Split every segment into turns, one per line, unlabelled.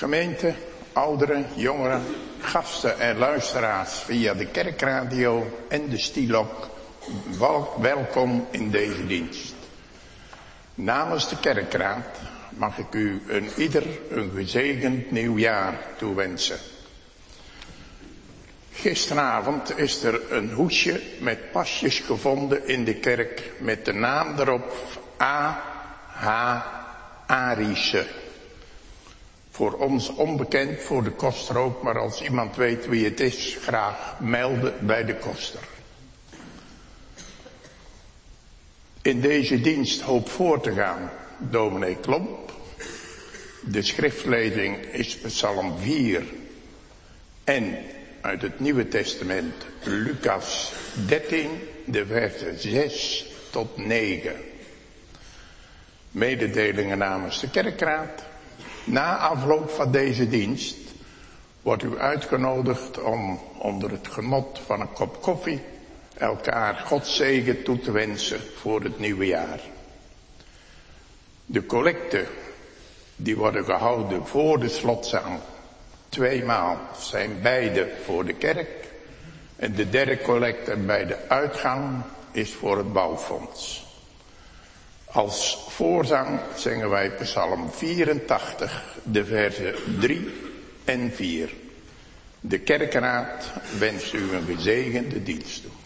Gemeente, ouderen, jongeren, gasten en luisteraars via de kerkradio en de Stilok, welkom in deze dienst. Namens de kerkraad mag ik u ieder een gezegend nieuwjaar toewensen. Gisteravond is er een hoesje met pasjes gevonden in de kerk met de naam erop A.H. Arissen. Voor ons onbekend, voor de koster ook, maar als iemand weet wie het is, graag melden bij de koster. In deze dienst hoop voor te gaan, dominee Klomp. De schriftlezing is Psalm 4 en uit het Nieuwe Testament Lucas 13, de versen 6 tot 9. Mededelingen namens de kerkraad. Na afloop van deze dienst wordt u uitgenodigd om onder het genot van een kop koffie elkaar Gods zegen toe te wensen voor het nieuwe jaar. De collecten die worden gehouden voor de slotzaal. 2 maal zijn beide voor de kerk en de derde collecte bij de uitgang is voor het bouwfonds. Als voorzang zingen wij Psalm 84, de versen 3 en 4. De kerkraad wenst u een gezegende dienst toe.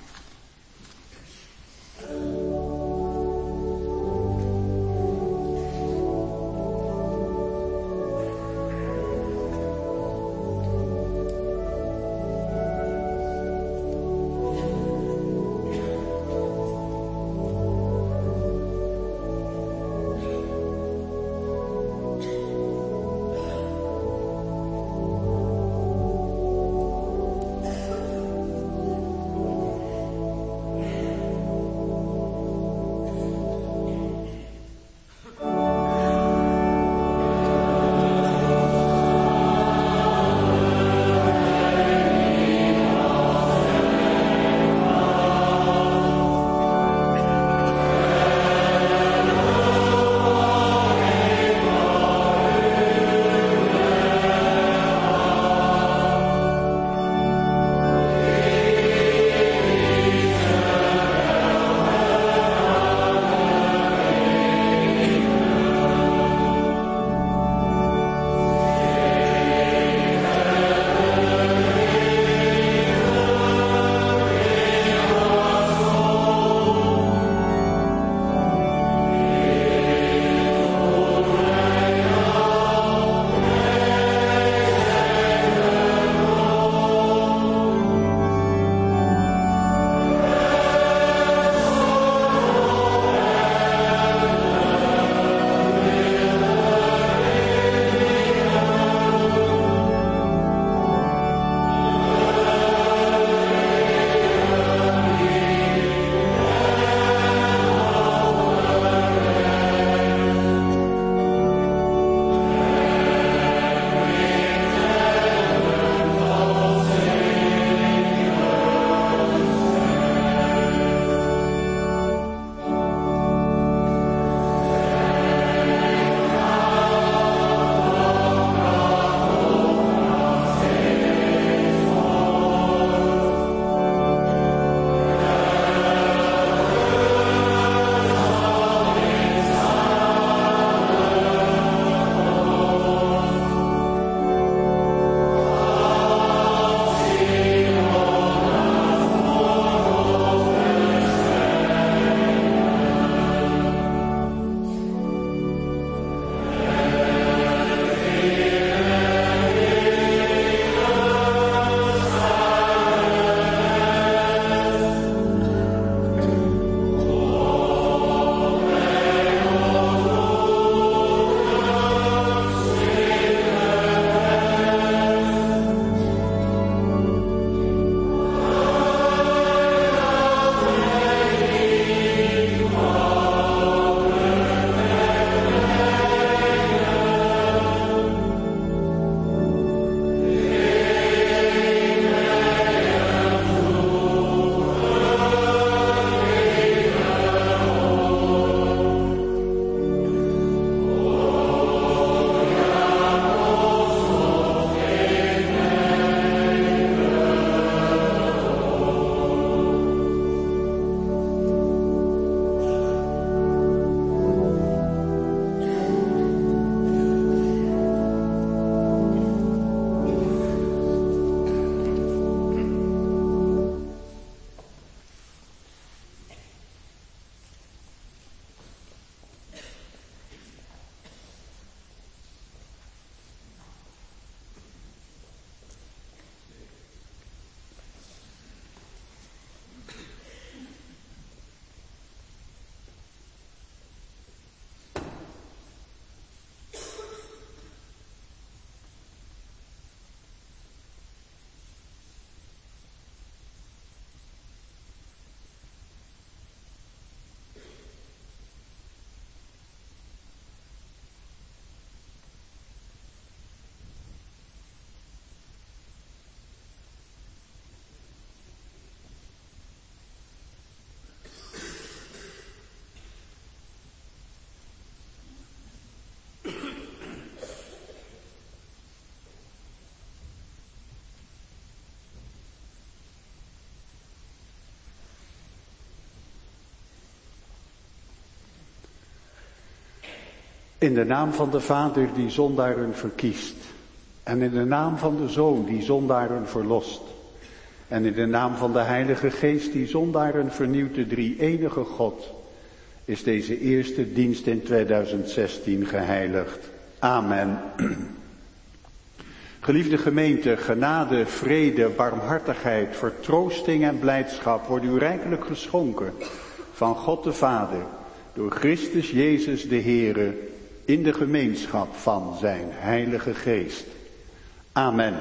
In de naam van de Vader die zondaren verkiest. En in de naam van de Zoon die zondaren verlost. En in de naam van de Heilige Geest die zondaren vernieuwt, de drie-enige God, is deze eerste dienst in 2016 geheiligd. Amen. Geliefde gemeente, genade, vrede, barmhartigheid, vertroosting en blijdschap wordt u rijkelijk geschonken van God de Vader, door Christus Jezus de Heere, in de gemeenschap van zijn Heilige Geest. Amen.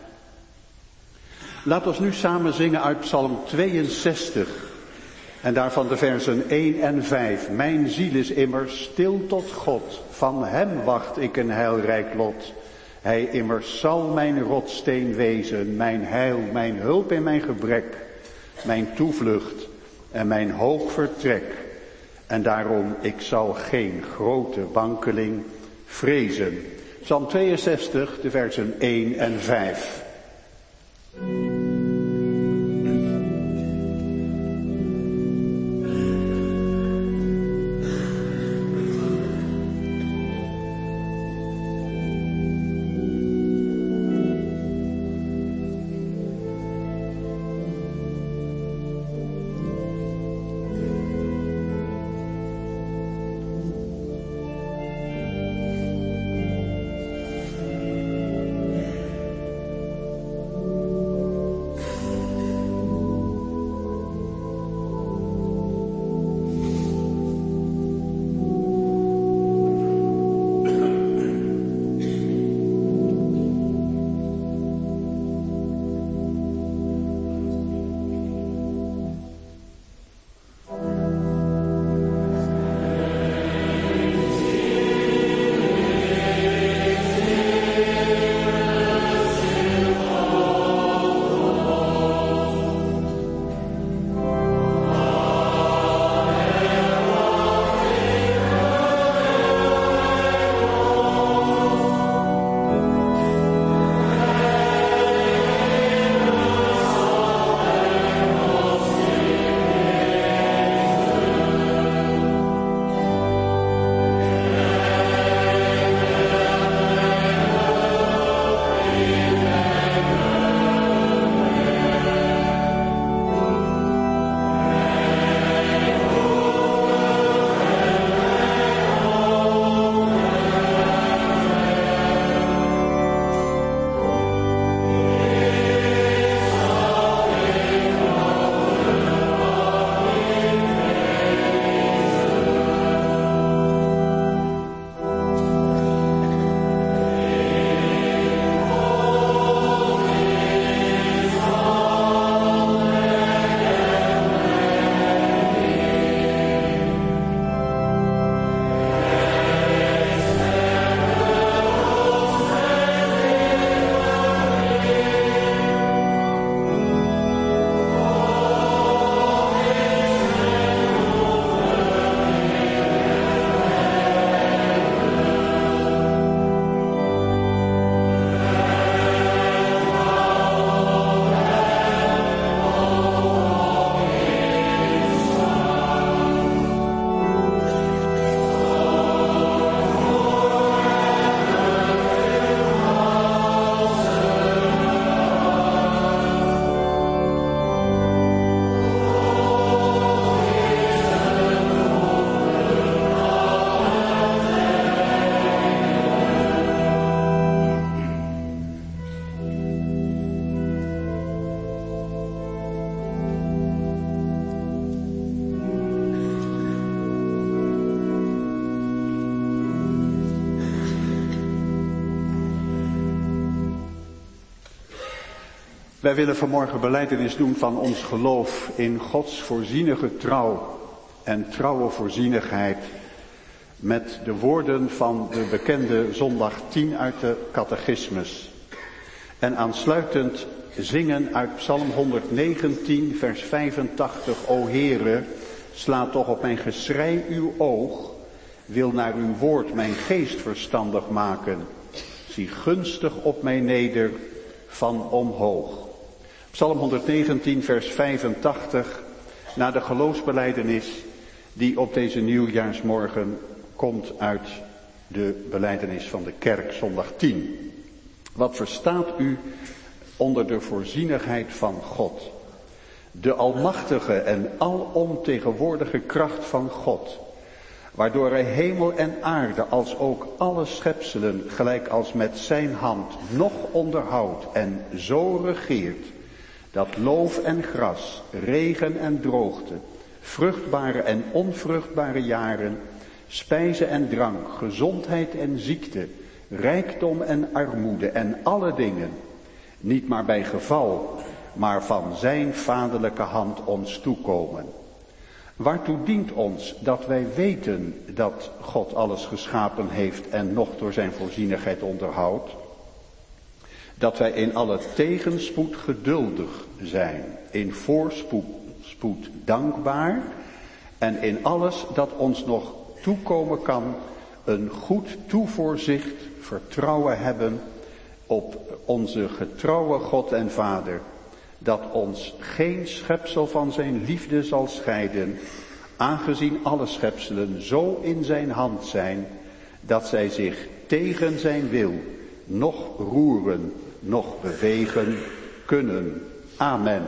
Laat ons nu samen zingen uit Psalm 62 en daarvan de versen 1 en 5. Mijn ziel is immers stil tot God, van hem wacht ik een heilrijk lot. Hij immers zal mijn rotsteen wezen, mijn heil, mijn hulp in mijn gebrek, mijn toevlucht en mijn hoog vertrek. En daarom, ik zal geen grote wankeling vrezen. Psalm 62, de versen 1 en 5. Wij willen vanmorgen belijdenis doen van ons geloof in Gods voorzienige trouw en trouwe voorzienigheid met de woorden van de bekende zondag 10 uit de catechismus. En aansluitend zingen uit Psalm 119 vers 85. O Heere, sla toch op mijn geschrei uw oog, wil naar uw woord mijn geest verstandig maken. Zie gunstig op mij neder van omhoog. Psalm 119 vers 85, na de geloofsbelijdenis die op deze nieuwjaarsmorgen komt uit de belijdenis van de kerk, zondag 10. Wat verstaat u onder de voorzienigheid van God? De almachtige en alomtegenwoordige kracht van God, waardoor hij hemel en aarde als ook alle schepselen gelijk als met zijn hand nog onderhoudt en zo regeert, dat loof en gras, regen en droogte, vruchtbare en onvruchtbare jaren, spijze en drank, gezondheid en ziekte, rijkdom en armoede en alle dingen, niet maar bij geval, maar van zijn vaderlijke hand ons toekomen. Waartoe dient ons dat wij weten dat God alles geschapen heeft en nog door zijn voorzienigheid onderhoudt? Dat wij in alle tegenspoed geduldig zijn, in voorspoed dankbaar en in alles dat ons nog toekomen kan, een goed toevoorzicht, vertrouwen hebben op onze getrouwe God en Vader, dat ons geen schepsel van zijn liefde zal scheiden, aangezien alle schepselen zo in zijn hand zijn, dat zij zich tegen zijn wil nog roeren, nog bewegen kunnen. Amen.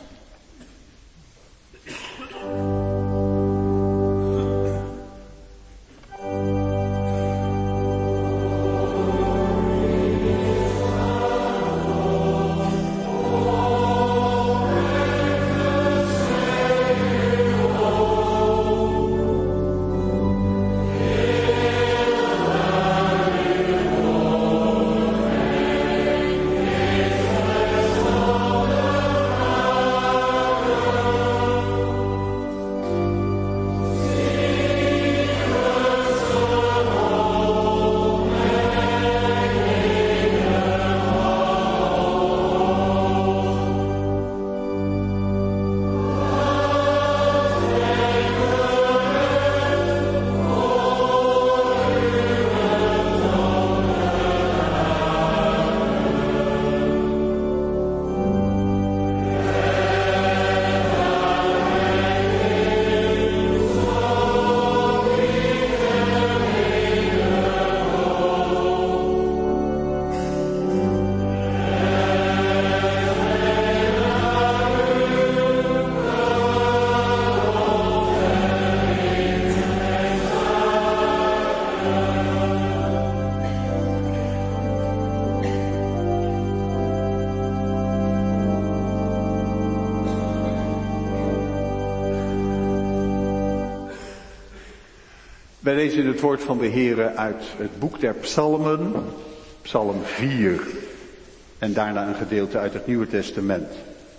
Wij lezen het woord van de Heere uit het boek der Psalmen, Psalm 4, en daarna een gedeelte uit het Nieuwe Testament.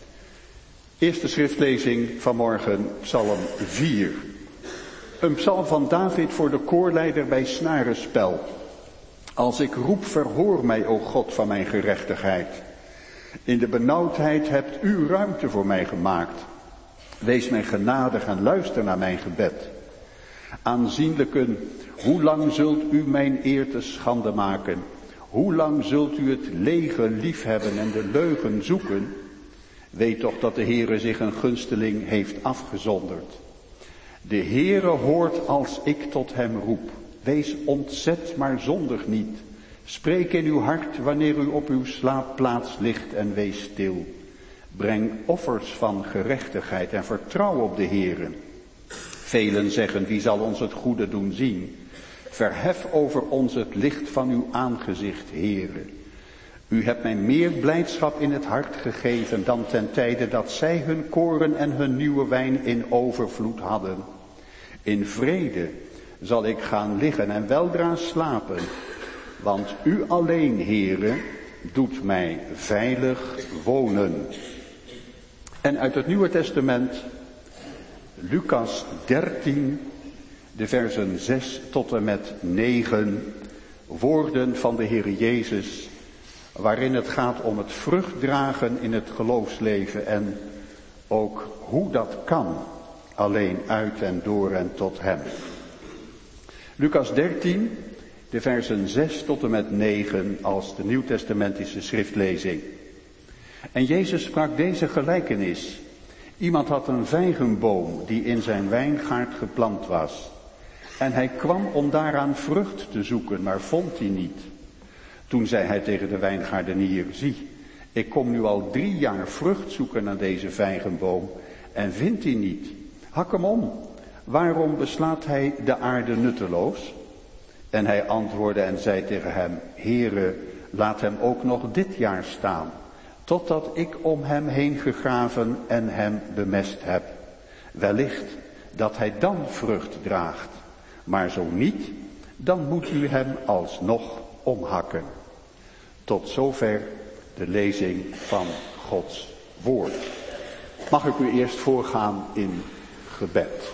Eerste schriftlezing vanmorgen, Psalm 4. Een psalm van David voor de koorleider bij snarenspel. Als ik roep, verhoor mij, o God van mijn gerechtigheid. In de benauwdheid hebt u ruimte voor mij gemaakt. Wees mij genadig en luister naar mijn gebed. Aanzienlijken, hoe lang zult u mijn eer te schande maken? Hoe lang zult u het lege liefhebben en de leugen zoeken? Weet toch dat de Heere zich een gunsteling heeft afgezonderd. De Heere hoort als ik tot hem roep. Wees ontzet, maar zondig niet. Spreek in uw hart wanneer u op uw slaapplaats ligt en wees stil. Breng offers van gerechtigheid en vertrouw op de Heere. Velen zeggen, wie zal ons het goede doen zien? Verhef over ons het licht van uw aangezicht, Heere. U hebt mij meer blijdschap in het hart gegeven dan ten tijde dat zij hun koren en hun nieuwe wijn in overvloed hadden. In vrede zal ik gaan liggen en weldra slapen, want u alleen, Heere, doet mij veilig wonen. En uit het Nieuwe Testament, Lucas 13, de versen 6 tot en met 9, woorden van de Heer Jezus, waarin het gaat om het vruchtdragen in het geloofsleven en ook hoe dat kan, alleen uit en door en tot hem. Lucas 13, de versen 6 tot en met 9 als de Nieuwtestamentische schriftlezing. En Jezus sprak deze gelijkenis. Iemand had een vijgenboom die in zijn wijngaard geplant was. En hij kwam om daaraan vrucht te zoeken, maar vond die niet. Toen zei hij tegen de wijngaardenier, zie, ik kom nu al 3 jaar vrucht zoeken aan deze vijgenboom en vind die niet. Hak hem om. Waarom beslaat hij de aarde nutteloos? En hij antwoordde en zei tegen hem, Heere, laat hem ook nog dit jaar staan, totdat ik om hem heen gegraven en hem bemest heb. Wellicht dat hij dan vrucht draagt, maar zo niet, dan moet u hem alsnog omhakken. Tot zover de lezing van Gods woord. Mag ik u eerst voorgaan in gebed.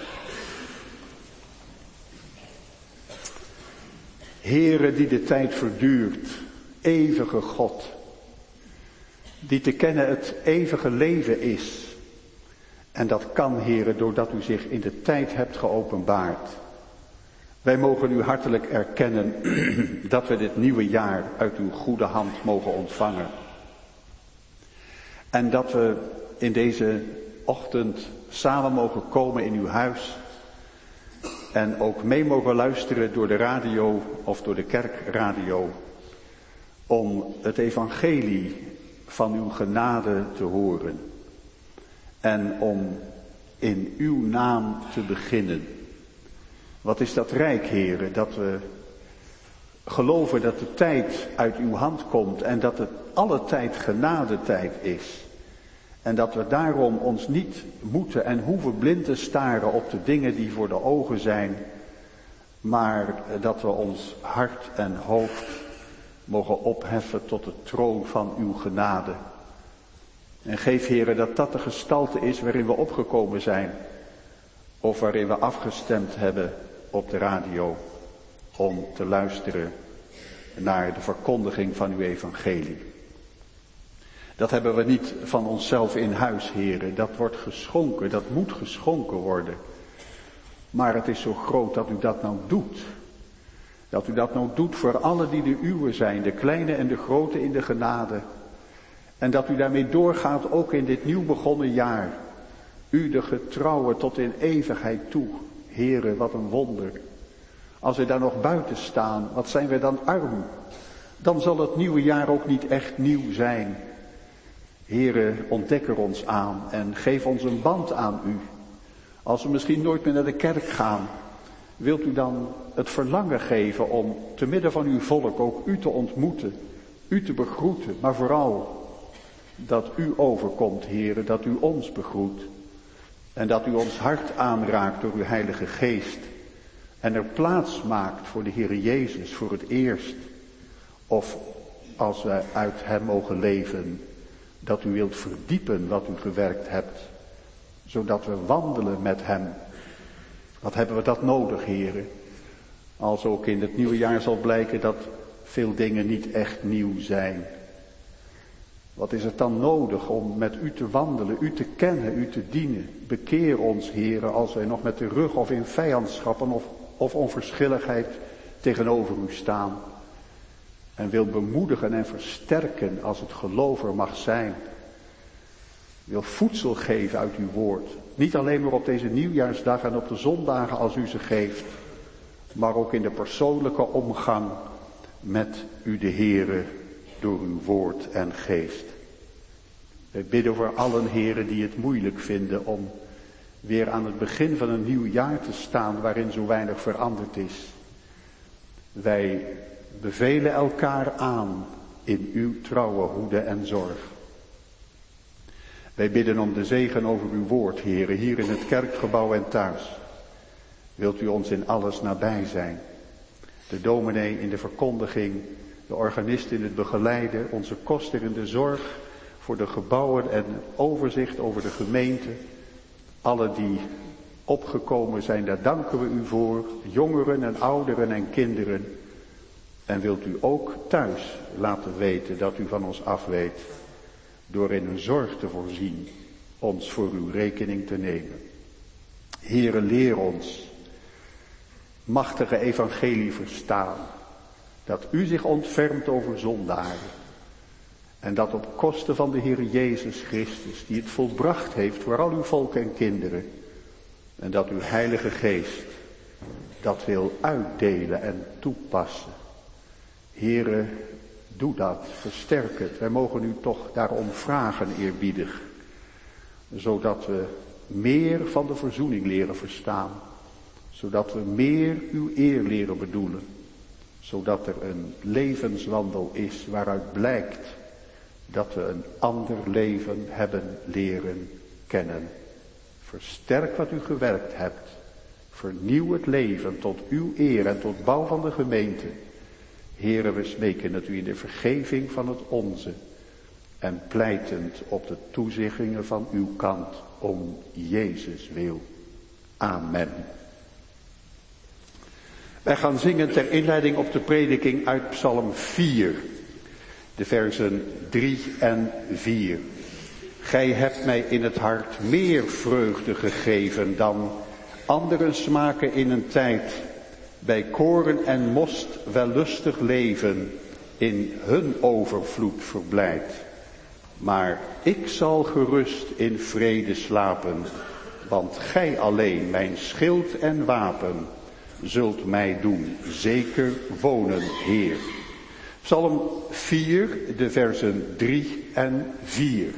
Heere die de tijd verduurt, eeuwige God, die te kennen het eeuwige leven is. En dat kan, Heere, doordat u zich in de tijd hebt geopenbaard. Wij mogen u hartelijk erkennen dat we dit nieuwe jaar uit uw goede hand mogen ontvangen. En dat we in deze ochtend samen mogen komen in uw huis. En ook mee mogen luisteren door de radio of door de kerkradio. Om het evangelie van uw genade te horen. En om in uw naam te beginnen. Wat is dat rijk, Heere, dat we geloven dat de tijd uit uw hand komt en dat het alle tijd genadetijd is. En dat we daarom ons niet moeten en hoeven blind te staren op de dingen die voor de ogen zijn, maar dat we ons hart en hoofd mogen opheffen tot de troon van uw genade. En geef, Heere, dat dat de gestalte is waarin we opgekomen zijn, of waarin we afgestemd hebben op de radio, om te luisteren naar de verkondiging van uw evangelie. Dat hebben we niet van onszelf in huis, Heere. Dat wordt geschonken, dat moet geschonken worden. Maar het is zo groot dat u dat nou doet. Dat u dat nou doet voor allen die de uwe zijn, de kleine en de grote in de genade. En dat u daarmee doorgaat ook in dit nieuw begonnen jaar. U de getrouwe tot in eeuwigheid toe. Heere, wat een wonder. Als we daar nog buiten staan, wat zijn we dan arm. Dan zal het nieuwe jaar ook niet echt nieuw zijn. Heere, ontdek er ons aan en geef ons een band aan u. Als we misschien nooit meer naar de kerk gaan, wilt u dan het verlangen geven om te midden van uw volk ook u te ontmoeten, u te begroeten, maar vooral dat u overkomt, Heere, dat u ons begroet en dat u ons hart aanraakt door uw Heilige Geest en er plaats maakt voor de Heere Jezus voor het eerst, of als we uit hem mogen leven, dat u wilt verdiepen wat u gewerkt hebt, zodat we wandelen met hem. Wat hebben we dat nodig, Heere? Als ook in het nieuwe jaar zal blijken dat veel dingen niet echt nieuw zijn. Wat is het dan nodig om met u te wandelen, u te kennen, u te dienen? Bekeer ons, Heere, als wij nog met de rug of in vijandschappen of onverschilligheid tegenover u staan. En wil bemoedigen en versterken als het geloof er mag zijn. Wil voedsel geven uit uw woord. Niet alleen maar op deze nieuwjaarsdag en op de zondagen als u ze geeft. Maar ook in de persoonlijke omgang met u de Heere door uw woord en geest. Wij bidden voor allen, Heere, die het moeilijk vinden om weer aan het begin van een nieuw jaar te staan waarin zo weinig veranderd is. Wij bevelen elkaar aan in uw trouwe hoede en zorg. Wij bidden om de zegen over uw woord, Heere, hier in het kerkgebouw en thuis. Wilt u ons in alles nabij zijn? De dominee in de verkondiging, de organist in het begeleiden, onze koster in de zorg voor de gebouwen en overzicht over de gemeente. Alle die opgekomen zijn, daar danken we u voor, jongeren en ouderen en kinderen. En wilt u ook thuis laten weten dat u van ons afweet, door in een zorg te voorzien, ons voor uw rekening te nemen. Heere, leer ons machtige evangelie verstaan, dat u zich ontfermt over zondaren. En dat op kosten van de Heere Jezus Christus, die het volbracht heeft voor al uw volk en kinderen. En dat uw Heilige Geest dat wil uitdelen en toepassen. Heere, doe dat, versterk het. Wij mogen u toch daarom vragen, eerbiedig. Zodat we meer van de verzoening leren verstaan. Zodat we meer uw eer leren bedoelen. Zodat er een levenswandel is waaruit blijkt dat we een ander leven hebben leren kennen. Versterk wat u gewerkt hebt. Vernieuw het leven tot uw eer en tot bouw van de gemeente. Heere, we smeken dat u in de vergeving van het onze en pleitend op de toezeggingen van uw kant om Jezus wil. Amen. Wij gaan zingen ter inleiding op de prediking uit Psalm 4, de versen 3 en 4. Gij hebt mij in het hart meer vreugde gegeven dan anderen smaken in een tijd, bij koren en most wellustig leven, in hun overvloed verblijd. Maar ik zal gerust in vrede slapen, want gij alleen, mijn schild en wapen, zult mij doen zeker wonen, Heer. Psalm 4, de versen 3 en 4.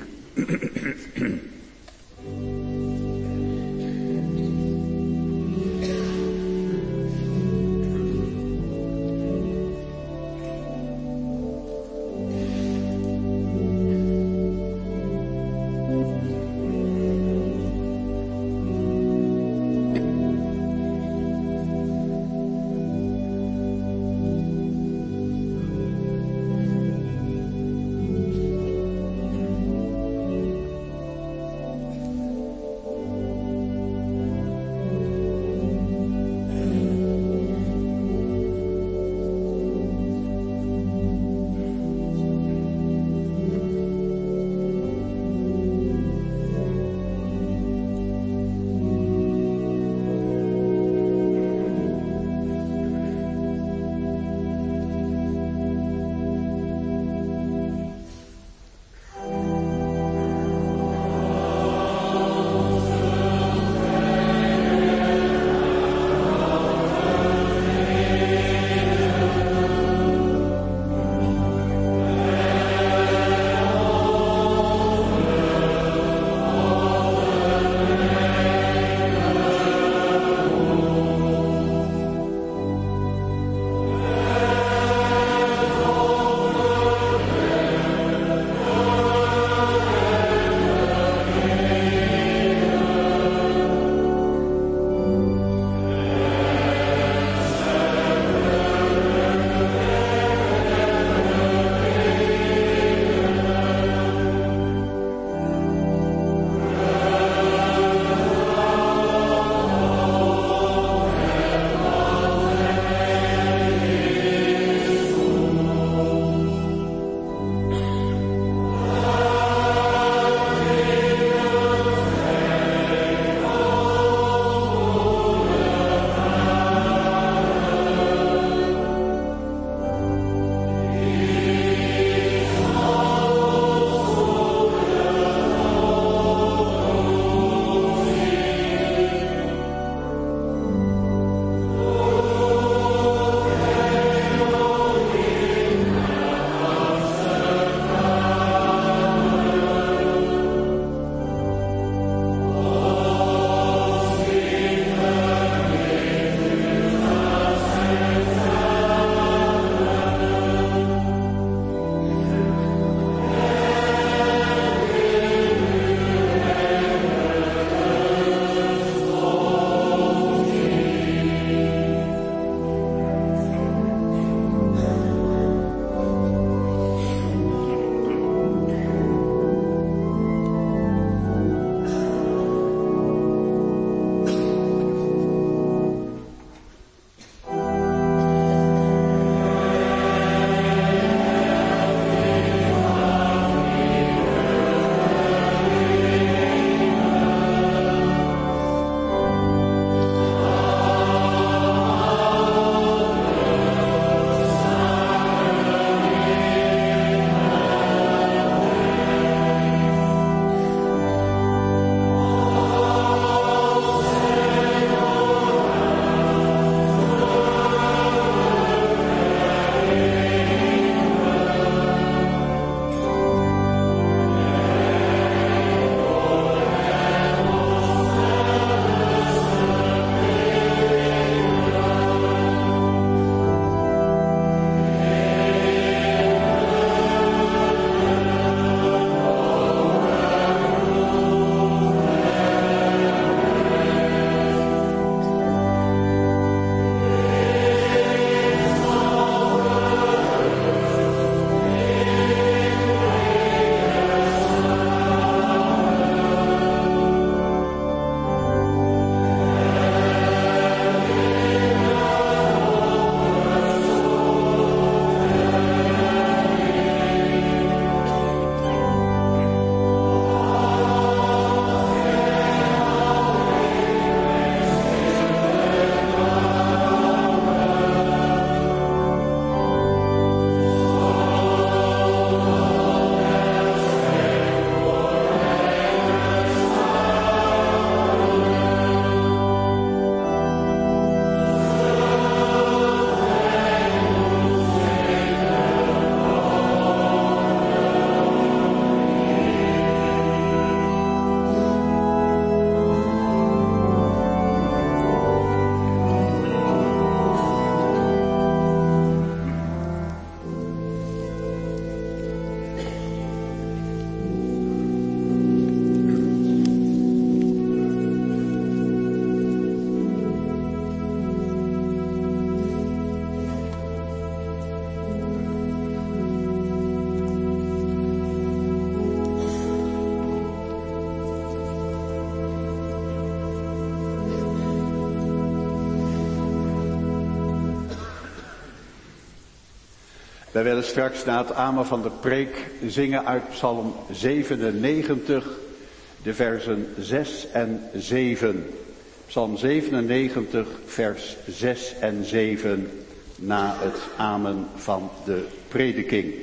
Wij willen straks na het amen van de preek zingen uit Psalm 97, de versen 6 en 7. Psalm 97, vers 6 en 7, na het amen van de prediking.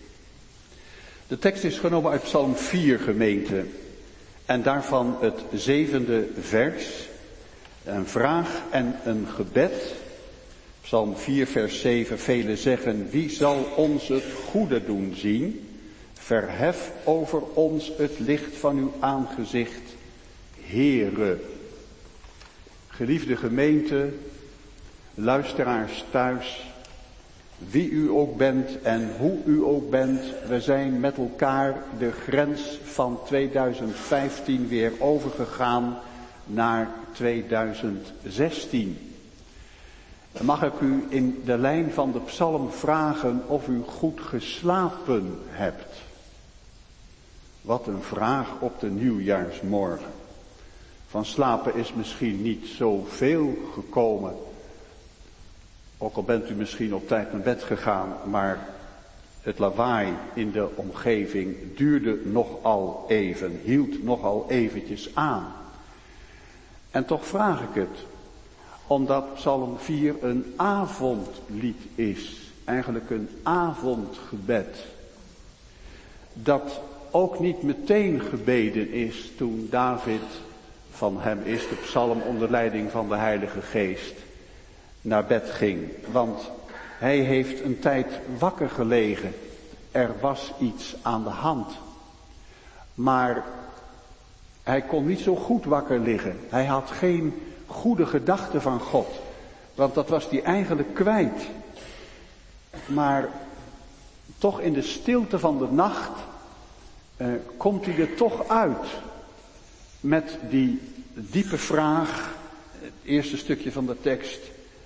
De tekst is genomen uit Psalm 4, gemeente, en daarvan het 7e vers, een vraag en een gebed. Psalm 4, vers 7, velen zeggen, wie zal ons het goede doen zien? Verhef over ons het licht van uw aangezicht, Heere. Geliefde gemeente, luisteraars thuis, wie u ook bent en hoe u ook bent, we zijn met elkaar de grens van 2015 weer overgegaan naar 2016. Mag ik u in de lijn van de psalm vragen of u goed geslapen hebt? Wat een vraag op de nieuwjaarsmorgen. Van slapen is misschien niet zoveel gekomen. Ook al bent u misschien op tijd naar bed gegaan, maar het lawaai in de omgeving duurde nogal even, hield nogal eventjes aan. En toch vraag ik het, omdat Psalm 4 een avondlied is, eigenlijk een avondgebed, dat ook niet meteen gebeden is toen David, van hem is de psalm onder leiding van de Heilige Geest, naar bed ging. Want hij heeft een tijd wakker gelegen. Er was iets aan de hand. Maar hij kon niet zo goed wakker liggen. Hij had geen goede gedachten van God. Want dat was hij eigenlijk kwijt. Maar toch in de stilte van de nacht komt hij er toch uit. Met die diepe vraag, het eerste stukje van de tekst.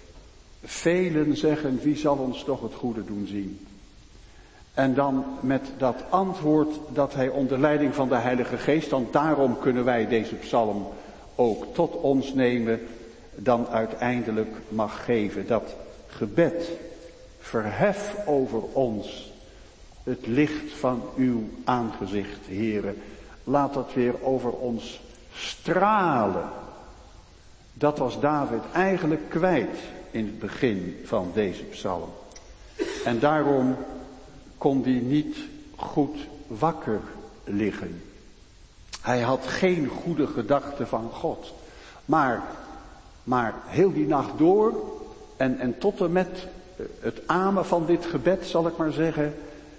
Velen zeggen, wie zal ons toch het goede doen zien? En dan met dat antwoord dat hij onder leiding van de Heilige Geest, want daarom kunnen wij deze psalm ook tot ons nemen, dan uiteindelijk mag geven. Dat gebed, verhef over ons het licht van uw aangezicht, Heere. Laat dat weer over ons stralen. Dat was David eigenlijk kwijt in het begin van deze psalm. En daarom kon hij niet goed wakker liggen. Hij had geen goede gedachten van God. Maar heel die nacht door en tot en met het amen van dit gebed, zal ik maar zeggen,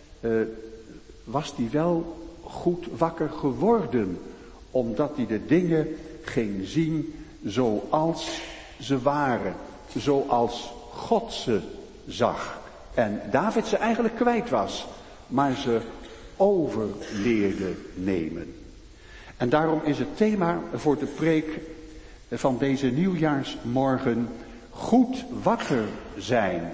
was hij wel goed wakker geworden. Omdat hij de dingen ging zien zoals ze waren. Zoals God ze zag. En David ze eigenlijk kwijt was. Maar ze over leerde nemen. En daarom is het thema voor de preek van deze nieuwjaarsmorgen goed wakker zijn.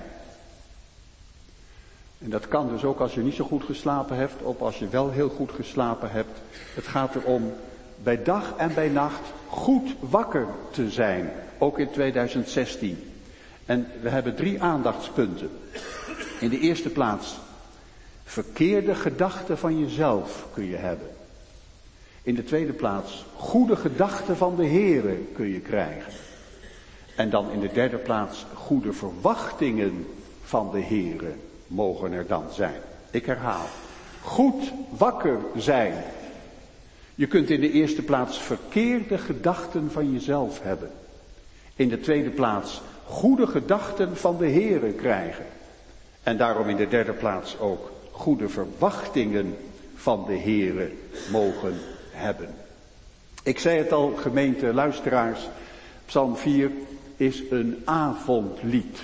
En dat kan dus ook als je niet zo goed geslapen hebt, of als je wel heel goed geslapen hebt. Het gaat erom bij dag en bij nacht goed wakker te zijn, ook in 2016. En we hebben 3 aandachtspunten. In de eerste plaats, verkeerde gedachten van jezelf kun je hebben. In de tweede plaats, goede gedachten van de Heere kun je krijgen. En dan in de derde plaats, goede verwachtingen van de Heere mogen er dan zijn. Ik herhaal, goed wakker zijn. Je kunt in de eerste plaats verkeerde gedachten van jezelf hebben. In de tweede plaats goede gedachten van de Heere krijgen. En daarom in de derde plaats ook goede verwachtingen van de Heere mogen hebben. Ik zei het al, gemeente, luisteraars, Psalm 4 is een avondlied.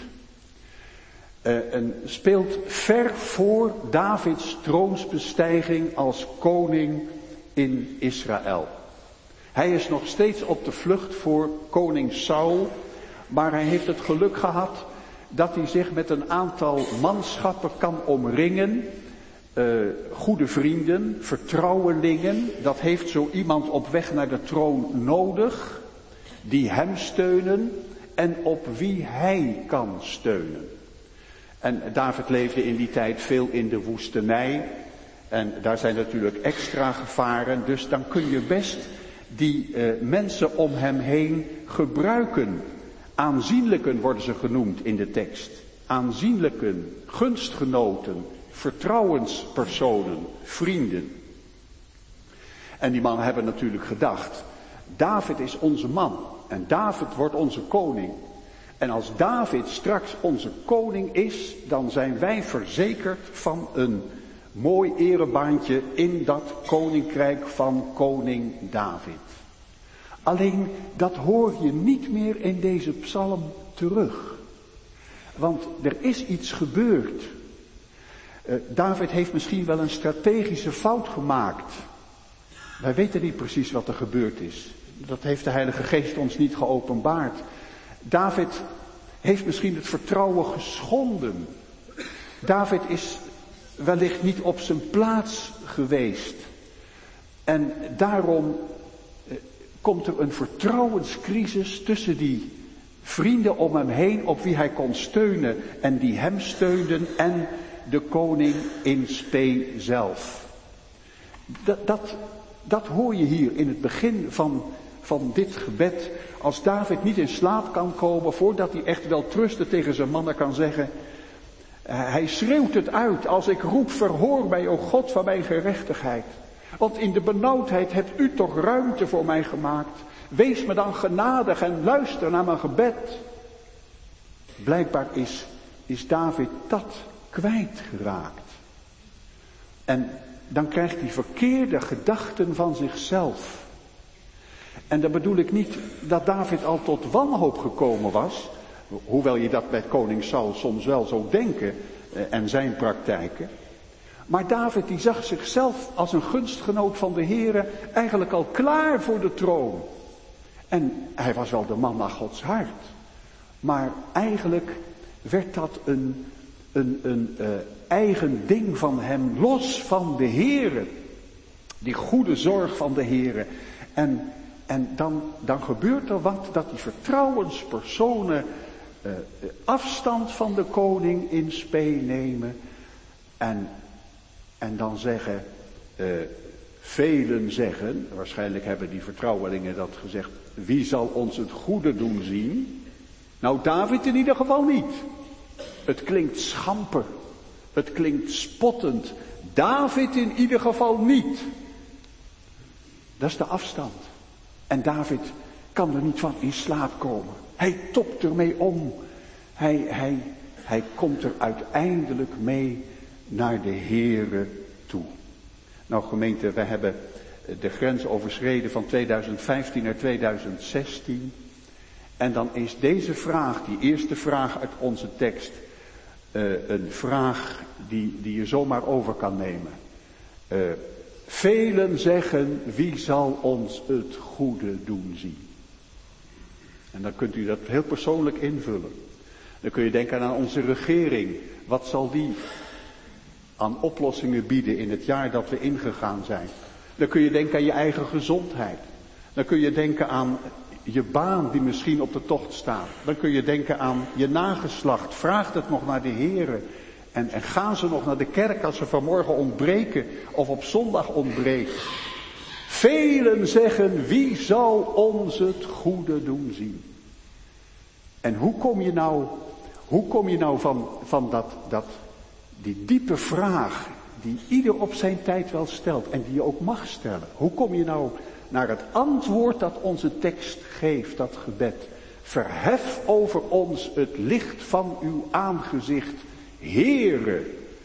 En speelt ver voor Davids troonsbestijging als koning in Israël. Hij is nog steeds op de vlucht voor koning Saul, maar hij heeft het geluk gehad dat hij zich met een aantal manschappen kan omringen. Goede vrienden, vertrouwelingen, dat heeft zo iemand op weg naar de troon nodig, die hem steunen en op wie hij kan steunen. En David leefde in die tijd veel in de woestenij. En daar zijn natuurlijk extra gevaren. Dus dan kun je best die mensen om hem heen gebruiken. Aanzienlijken worden ze genoemd in de tekst. Aanzienlijken, gunstgenoten, vertrouwenspersonen, vrienden. En die mannen hebben natuurlijk gedacht, David is onze man en David wordt onze koning. En als David straks onze koning is, dan zijn wij verzekerd van een mooi erebaantje in dat koninkrijk van koning David. Alleen dat hoor je niet meer in deze psalm terug. Want er is iets gebeurd. David heeft misschien wel een strategische fout gemaakt. Wij weten niet precies wat er gebeurd is. Dat heeft de Heilige Geest ons niet geopenbaard. David heeft misschien het vertrouwen geschonden. David is wellicht niet op zijn plaats geweest. En daarom komt er een vertrouwenscrisis tussen die vrienden om hem heen op wie hij kon steunen en die hem steunden en de koning in spe zelf. Dat hoor je hier in het begin van dit gebed. Als David niet in slaap kan komen voordat hij echt wel trusten tegen zijn mannen kan zeggen. Hij schreeuwt het uit als ik roep, verhoor mij, o God van mijn gerechtigheid. Want in de benauwdheid hebt u toch ruimte voor mij gemaakt. Wees me dan genadig en luister naar mijn gebed. Blijkbaar is David dat kwijtgeraakt. En dan krijgt hij verkeerde gedachten van zichzelf. En dan bedoel ik niet dat David al tot wanhoop gekomen was. Hoewel je dat bij koning Saul soms wel zou denken en zijn praktijken. Maar David die zag zichzelf als een gunstgenoot van de Heere eigenlijk al klaar voor de troon. En hij was wel de man naar Gods hart. Maar eigenlijk werd dat een eigen ding van hem, los van de Heere. Die goede zorg van de Heere. En dan gebeurt er wat, dat die vertrouwenspersonen afstand van de koning in spe nemen. En dan zeggen, velen zeggen, waarschijnlijk hebben die vertrouwelingen dat gezegd, wie zal ons het goede doen zien? Nou, David in ieder geval niet. Het klinkt schamper, het klinkt spottend. David in ieder geval niet. Dat is de afstand. En David kan er niet van in slaap komen. Hij topt ermee om. Hij komt er uiteindelijk mee naar de Heere toe. Nou gemeente, we hebben de grens overschreden van 2015 naar 2016. En dan is deze vraag, die eerste vraag uit onze tekst, een vraag die je zomaar over kan nemen. Velen zeggen, wie zal ons het goede doen zien? En dan kunt u dat heel persoonlijk invullen. Dan kun je denken aan onze regering. Wat zal die aan oplossingen bieden in het jaar dat we ingegaan zijn? Dan kun je denken aan je eigen gezondheid. Dan kun je denken aan je baan die misschien op de tocht staat. Dan kun je denken aan je nageslacht. Vraag het nog naar de Heere. En gaan ze nog naar de kerk als ze vanmorgen ontbreken of op zondag ontbreken? Velen zeggen, wie zal ons het goede doen zien? En hoe kom je nou van die diepe vraag die ieder op zijn tijd wel stelt en die je ook mag stellen? Hoe kom je nou naar het antwoord dat onze tekst geeft, dat gebed? Verhef over ons het licht van uw aangezicht, Heere.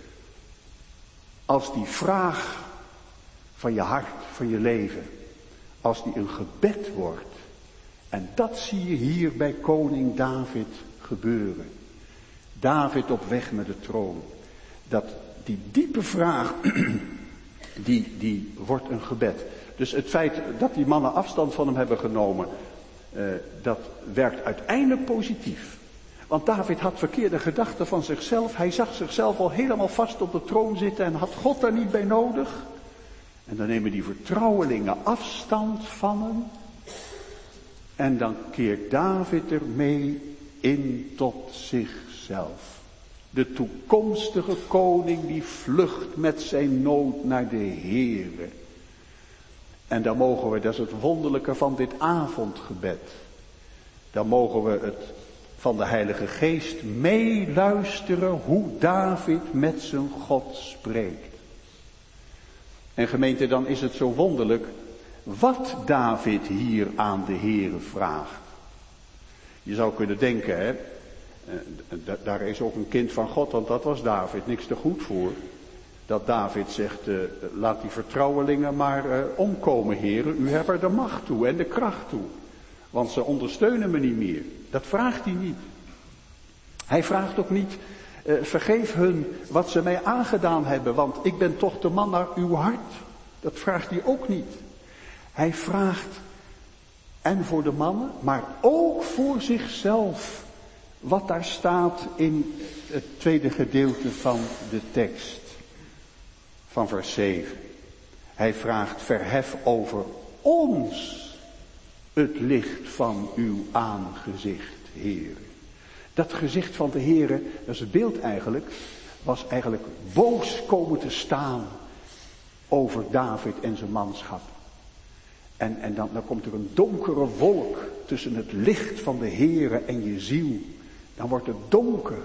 Als die vraag van je hart, van je leven, als die een gebed wordt. En dat zie je hier bij koning David gebeuren. David op weg naar de troon. Dat die diepe vraag, die wordt een gebed. Dus het feit dat die mannen afstand van hem hebben genomen, dat werkt uiteindelijk positief. Want David had verkeerde gedachten van zichzelf. Hij zag zichzelf al helemaal vast op de troon zitten en had God daar niet bij nodig. En dan nemen die vertrouwelingen afstand van hem. En dan keert David ermee in tot zichzelf. De toekomstige koning die vlucht met zijn nood naar de Heere. En dan mogen we, dat is het wonderlijke van dit avondgebed. Dan mogen we het van de Heilige Geest meeluisteren hoe David met zijn God spreekt. En gemeente, dan is het zo wonderlijk wat David hier aan de Heere vraagt. Je zou kunnen denken, hè, daar is ook een kind van God, want dat was David niks te goed voor. Dat David zegt, laat die vertrouwelingen maar omkomen, heren. U hebt er de macht toe en de kracht toe. Want ze ondersteunen me niet meer. Dat vraagt hij niet. Hij vraagt ook niet, vergeef hun wat ze mij aangedaan hebben, want ik ben toch de man naar uw hart. Dat vraagt hij ook niet. Hij vraagt, en voor de mannen, maar ook voor zichzelf. Wat daar staat in het tweede gedeelte van de tekst. Van vers 7. Hij vraagt, verhef over ons het licht van uw aangezicht, Heere. Dat gezicht van de Heere, dat is het beeld eigenlijk, was eigenlijk boos komen te staan over David en zijn manschap. En dan komt er een donkere wolk tussen het licht van de Heere en je ziel. Dan wordt het donker.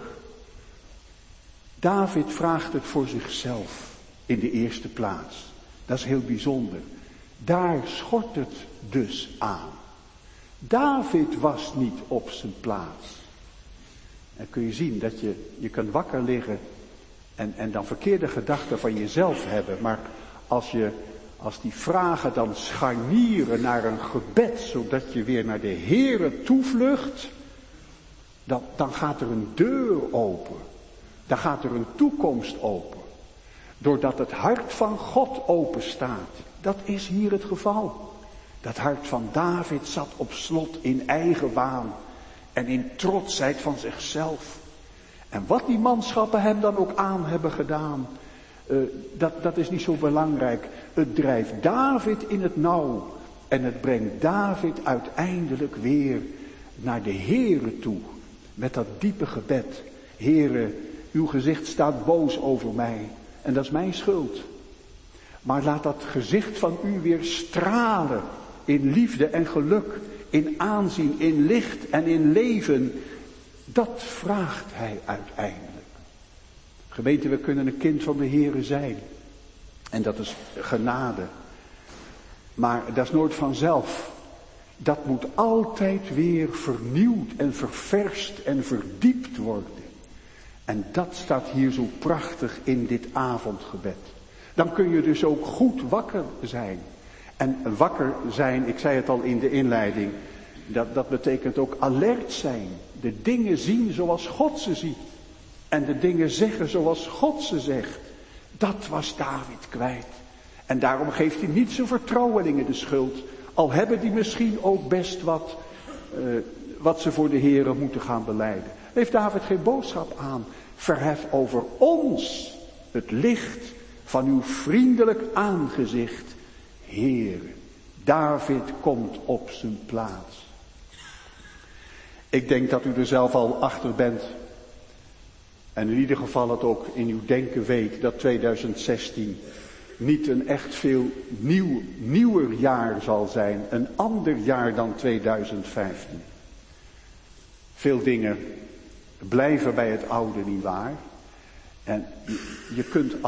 David vraagt het voor zichzelf in de eerste plaats. Dat is heel bijzonder. Daar schort het dus aan. David was niet op zijn plaats. Dan kun je zien dat je kan wakker liggen en dan verkeerde gedachten van jezelf hebben. Maar als die vragen dan scharnieren naar een gebed, zodat je weer naar de Heere toevlucht, dan gaat er een deur open. Dan gaat er een toekomst open. Doordat het hart van God open staat. Dat is hier het geval. Dat hart van David zat op slot in eigen waan. En in trotsheid van zichzelf. En wat die manschappen hem dan ook aan hebben gedaan. Dat is niet zo belangrijk. Het drijft David in het nauw. En het brengt David uiteindelijk weer naar de Heere toe. Met dat diepe gebed. Heere, uw gezicht staat boos over mij. En dat is mijn schuld. Maar laat dat gezicht van u weer stralen. In liefde en geluk. In aanzien, in licht en in leven. Dat vraagt hij uiteindelijk. Gemeente, we kunnen een kind van de Heere zijn. En dat is genade. Maar dat is nooit vanzelf. Dat moet altijd weer vernieuwd en ververst en verdiept worden. En dat staat hier zo prachtig in dit avondgebed. Dan kun je dus ook goed wakker zijn. En wakker zijn, ik zei het al in de inleiding, dat betekent ook alert zijn. De dingen zien zoals God ze ziet. En de dingen zeggen zoals God ze zegt. Dat was David kwijt. En daarom geeft hij niet zijn vertrouwelingen de schuld. Al hebben die misschien ook best wat ze voor de Heere moeten gaan belijden. Heeft David geen boodschap aan. Verhef over ons het licht van uw vriendelijk aangezicht, Heere. David komt op zijn plaats. Ik denk dat u er zelf al achter bent. En in ieder geval het ook in uw denken weet dat 2016 niet een echt veel nieuwer jaar zal zijn. Een ander jaar dan 2015. Veel dingen blijven bij het oude, nietwaar? En je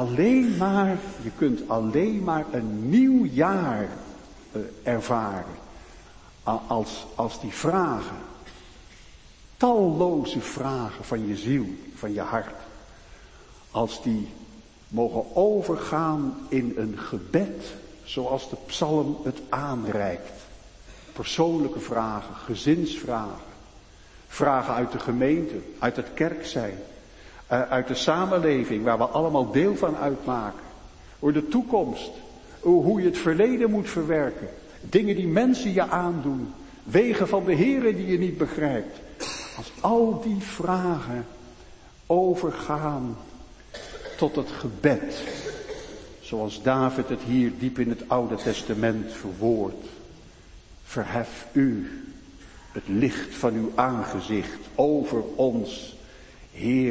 kunt alleen maar een nieuw jaar ervaren. Als die vragen, talloze vragen van je ziel, van je hart, als die mogen overgaan in een gebed zoals de psalm het aanreikt. Persoonlijke vragen, gezinsvragen, vragen uit de gemeente, uit het kerk zijn, uit de samenleving waar we allemaal deel van uitmaken. Over de toekomst, hoe je het verleden moet verwerken, dingen die mensen je aandoen, wegen van de Heere die je niet begrijpt. Als al die vragen overgaan tot het gebed, zoals David het hier diep in het Oude Testament verwoordt. Verhef u het licht van uw aangezicht over ons, Heere.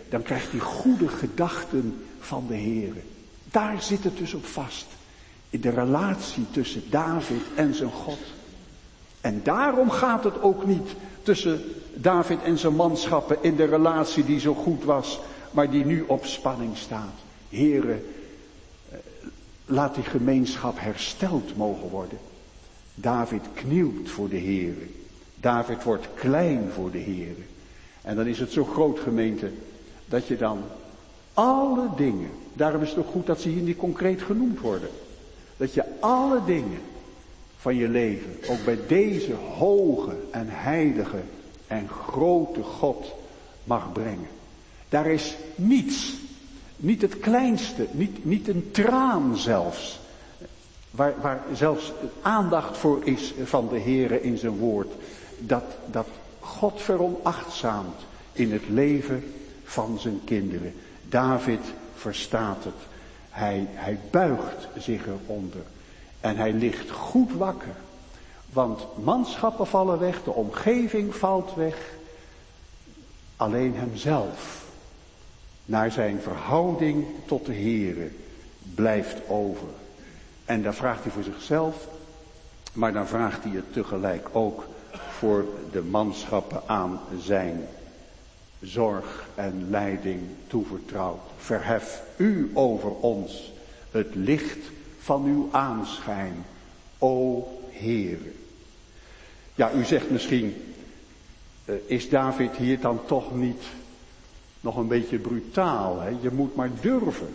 dan krijgt hij goede gedachten van de Heere. Daar zit het dus op vast. In de relatie tussen David en zijn God. En daarom gaat het ook niet tussen David en zijn manschappen in de relatie die zo goed was, maar die nu op spanning staat. Heere, laat die gemeenschap hersteld mogen worden. David knielt voor de Heere. David wordt klein voor de Heere. En dan is het zo groot, gemeente, dat je dan alle dingen, daarom is het ook goed dat ze hier niet concreet genoemd worden, dat je alle dingen van je leven, ook bij deze hoge en heilige en grote God mag brengen. Daar is niets, niet het kleinste, niet een traan zelfs, waar zelfs aandacht voor is van de Heere in zijn woord, dat God veronachtzaamt in het leven van zijn kinderen. David verstaat het. Hij buigt zich eronder. En hij ligt goed wakker. Want manschappen vallen weg, de omgeving valt weg. Alleen hemzelf, naar zijn verhouding tot de Heere, blijft over. En daar vraagt hij voor zichzelf, maar dan vraagt hij het tegelijk ook voor de manschappen aan zijn zorg en leiding toevertrouwd. Verhef u over ons het licht van uw aanschijn, o Heere. Ja, u zegt misschien, is David hier dan toch niet nog een beetje brutaal? Hè? Je moet maar durven.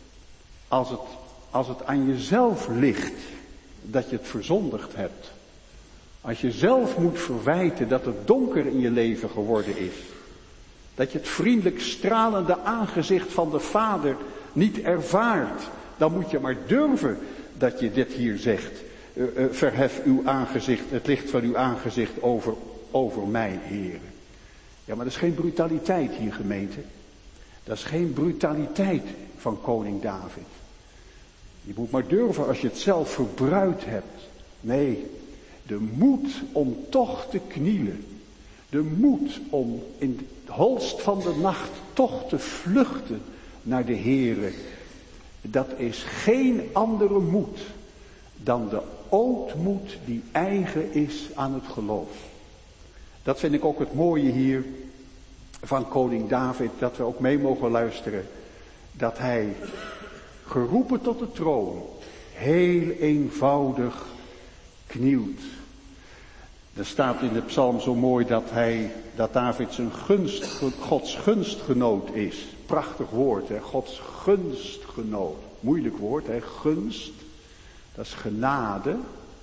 Als het aan jezelf ligt dat je het verzondigd hebt. Als je zelf moet verwijten dat het donker in je leven geworden is. Dat je het vriendelijk stralende aangezicht van de Vader niet ervaart. Dan moet je maar durven dat je dit hier zegt. Verhef uw aangezicht, het licht van uw aangezicht over mij, Heere. Ja, maar dat is geen brutaliteit hier, gemeente. Dat is geen brutaliteit van koning David. Je moet maar durven als je het zelf verbruid hebt. Nee, de moed om toch te knielen. De moed om in het holst van de nacht toch te vluchten naar de Heere. Dat is geen andere moed dan de ootmoed die eigen is aan het geloof. Dat vind ik ook het mooie hier van koning David, dat we ook mee mogen luisteren. Dat hij, geroepen tot de troon, heel eenvoudig knielt. Er staat in de psalm zo mooi dat David zijn Gods gunstgenoot is. Prachtig woord, hè? Gods gunstgenoot. Moeilijk woord, hè? Gunst. Dat is genade.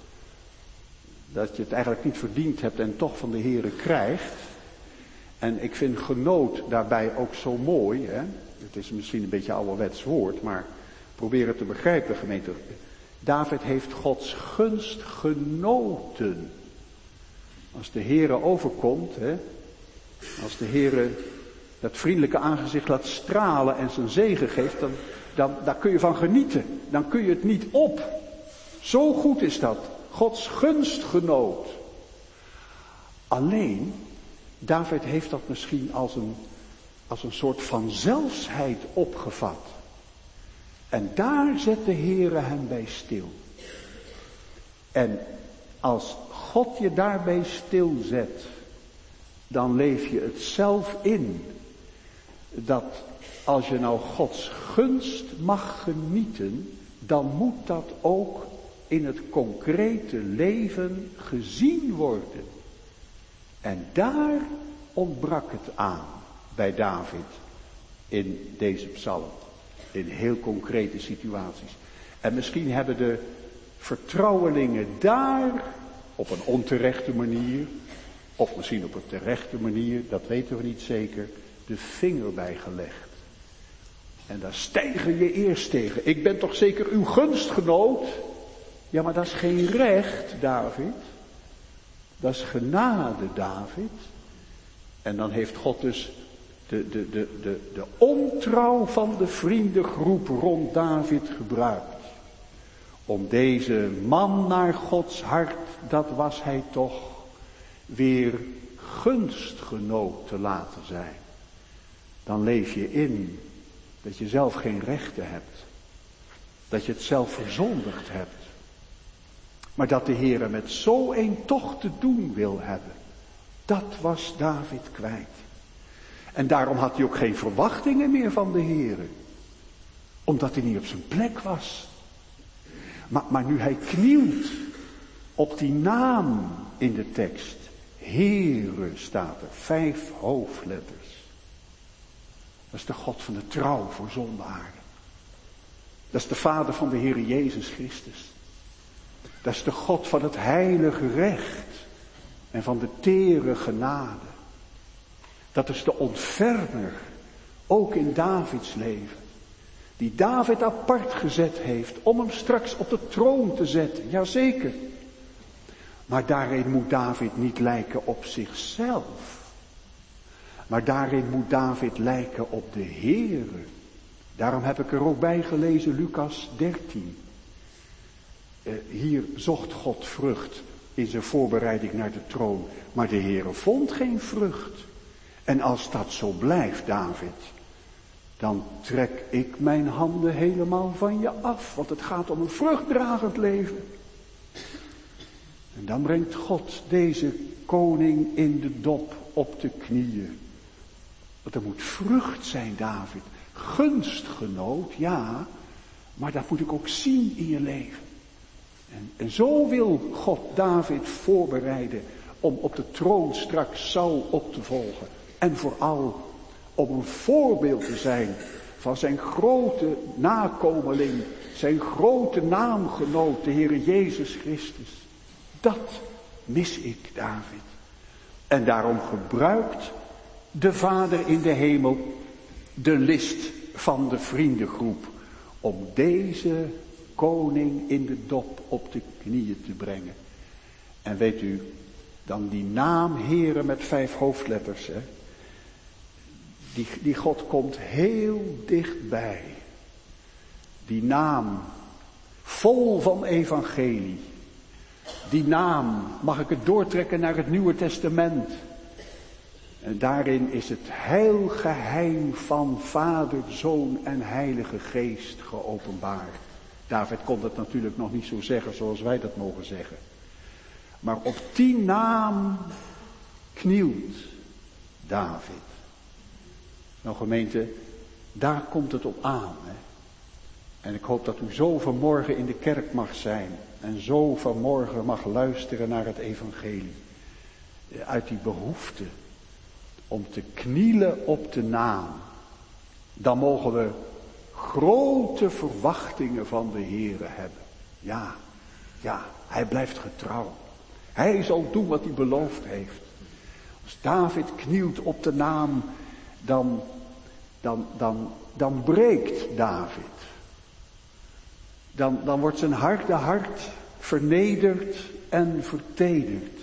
Dat je het eigenlijk niet verdiend hebt en toch van de Heere krijgt. En ik vind genoot daarbij ook zo mooi, hè? Het is misschien een beetje een ouderwets woord, maar probeer het te begrijpen, gemeente. David heeft Gods gunst genoten. Als de Heere overkomt, hè, als de Heere dat vriendelijke aangezicht laat stralen en zijn zegen geeft, dan daar kun je van genieten. Dan kun je het niet op. Zo goed is dat. Gods gunstgenoot. Alleen, David heeft dat misschien als een soort van zelfsheid opgevat. En daar zet de Heere hem bij stil. En als God je daarbij stilzet, dan leef je het zelf in. Dat als je nou Gods gunst mag genieten, dan moet dat ook in het concrete leven gezien worden. En daar ontbrak het aan bij David in deze psalm. In heel concrete situaties. En misschien hebben de vertrouwelingen daar op een onterechte manier, of misschien op een terechte manier, dat weten we niet zeker, de vinger bij gelegd. En daar stijgen je eerst tegen. Ik ben toch zeker uw gunstgenoot? Ja, maar dat is geen recht, David. Dat is genade, David. En dan heeft God dus de ontrouw van de vriendengroep rond David gebruikt. Om deze man naar Gods hart, dat was hij toch, weer gunstgenoot te laten zijn. dan leef je in dat je zelf geen rechten hebt. Dat je het zelf verzondigd hebt. Maar dat de Heere met zo een toch te doen wil hebben. Dat was David kwijt. En daarom had hij ook geen verwachtingen meer van de Heere. Omdat hij niet op zijn plek was. Maar nu hij knielt op die naam in de tekst. Heere staat er, 5 hoofdletters. Dat is de God van de trouw voor zondaren. Dat is de Vader van de Heere Jezus Christus. Dat is de God van het heilige recht en van de tere genade. Dat is de ontfermer, ook in Davids leven. Die David apart gezet heeft om hem straks op de troon te zetten, jazeker. Maar daarin moet David niet lijken op zichzelf. Maar daarin moet David lijken op de Heere. Daarom heb ik er ook bij gelezen, Lucas 13. Hier zocht God vrucht in zijn voorbereiding naar de troon. Maar de Heere vond geen vrucht. En als dat zo blijft, David, dan trek ik mijn handen helemaal van je af. Want het gaat om een vruchtdragend leven. En dan brengt God deze koning in de dop op de knieën. Want er moet vrucht zijn, David. Gunstgenoot, ja. Maar dat moet ik ook zien in je leven. En zo wil God David voorbereiden om op de troon straks Saul op te volgen. En vooral om een voorbeeld te zijn van zijn grote nakomeling, zijn grote naamgenoot, de Heere Jezus Christus. Dat mis ik, David. En daarom gebruikt de Vader in de hemel de list van de vriendengroep om deze koning in de dop op de knieën te brengen. En weet u, dan die naam Heere met 5 hoofdletters, hè. Die God komt heel dichtbij. Die naam, vol van evangelie. Die naam, mag ik het doortrekken naar het Nieuwe Testament. En daarin is het heilgeheim van Vader, Zoon en Heilige Geest geopenbaard. David kon dat natuurlijk nog niet zo zeggen zoals wij dat mogen zeggen. Maar op die naam knielt David. Nou gemeente, daar komt het op aan. Hè? En ik hoop dat u zo vanmorgen in de kerk mag zijn. En zo vanmorgen mag luisteren naar het evangelie. Uit die behoefte om te knielen op de naam. Dan mogen we grote verwachtingen van de Heere hebben. Ja, hij blijft getrouw. Hij zal doen wat hij beloofd heeft. Als David knielt op de naam, dan breekt David. Dan wordt zijn harde hart vernederd en vertederd.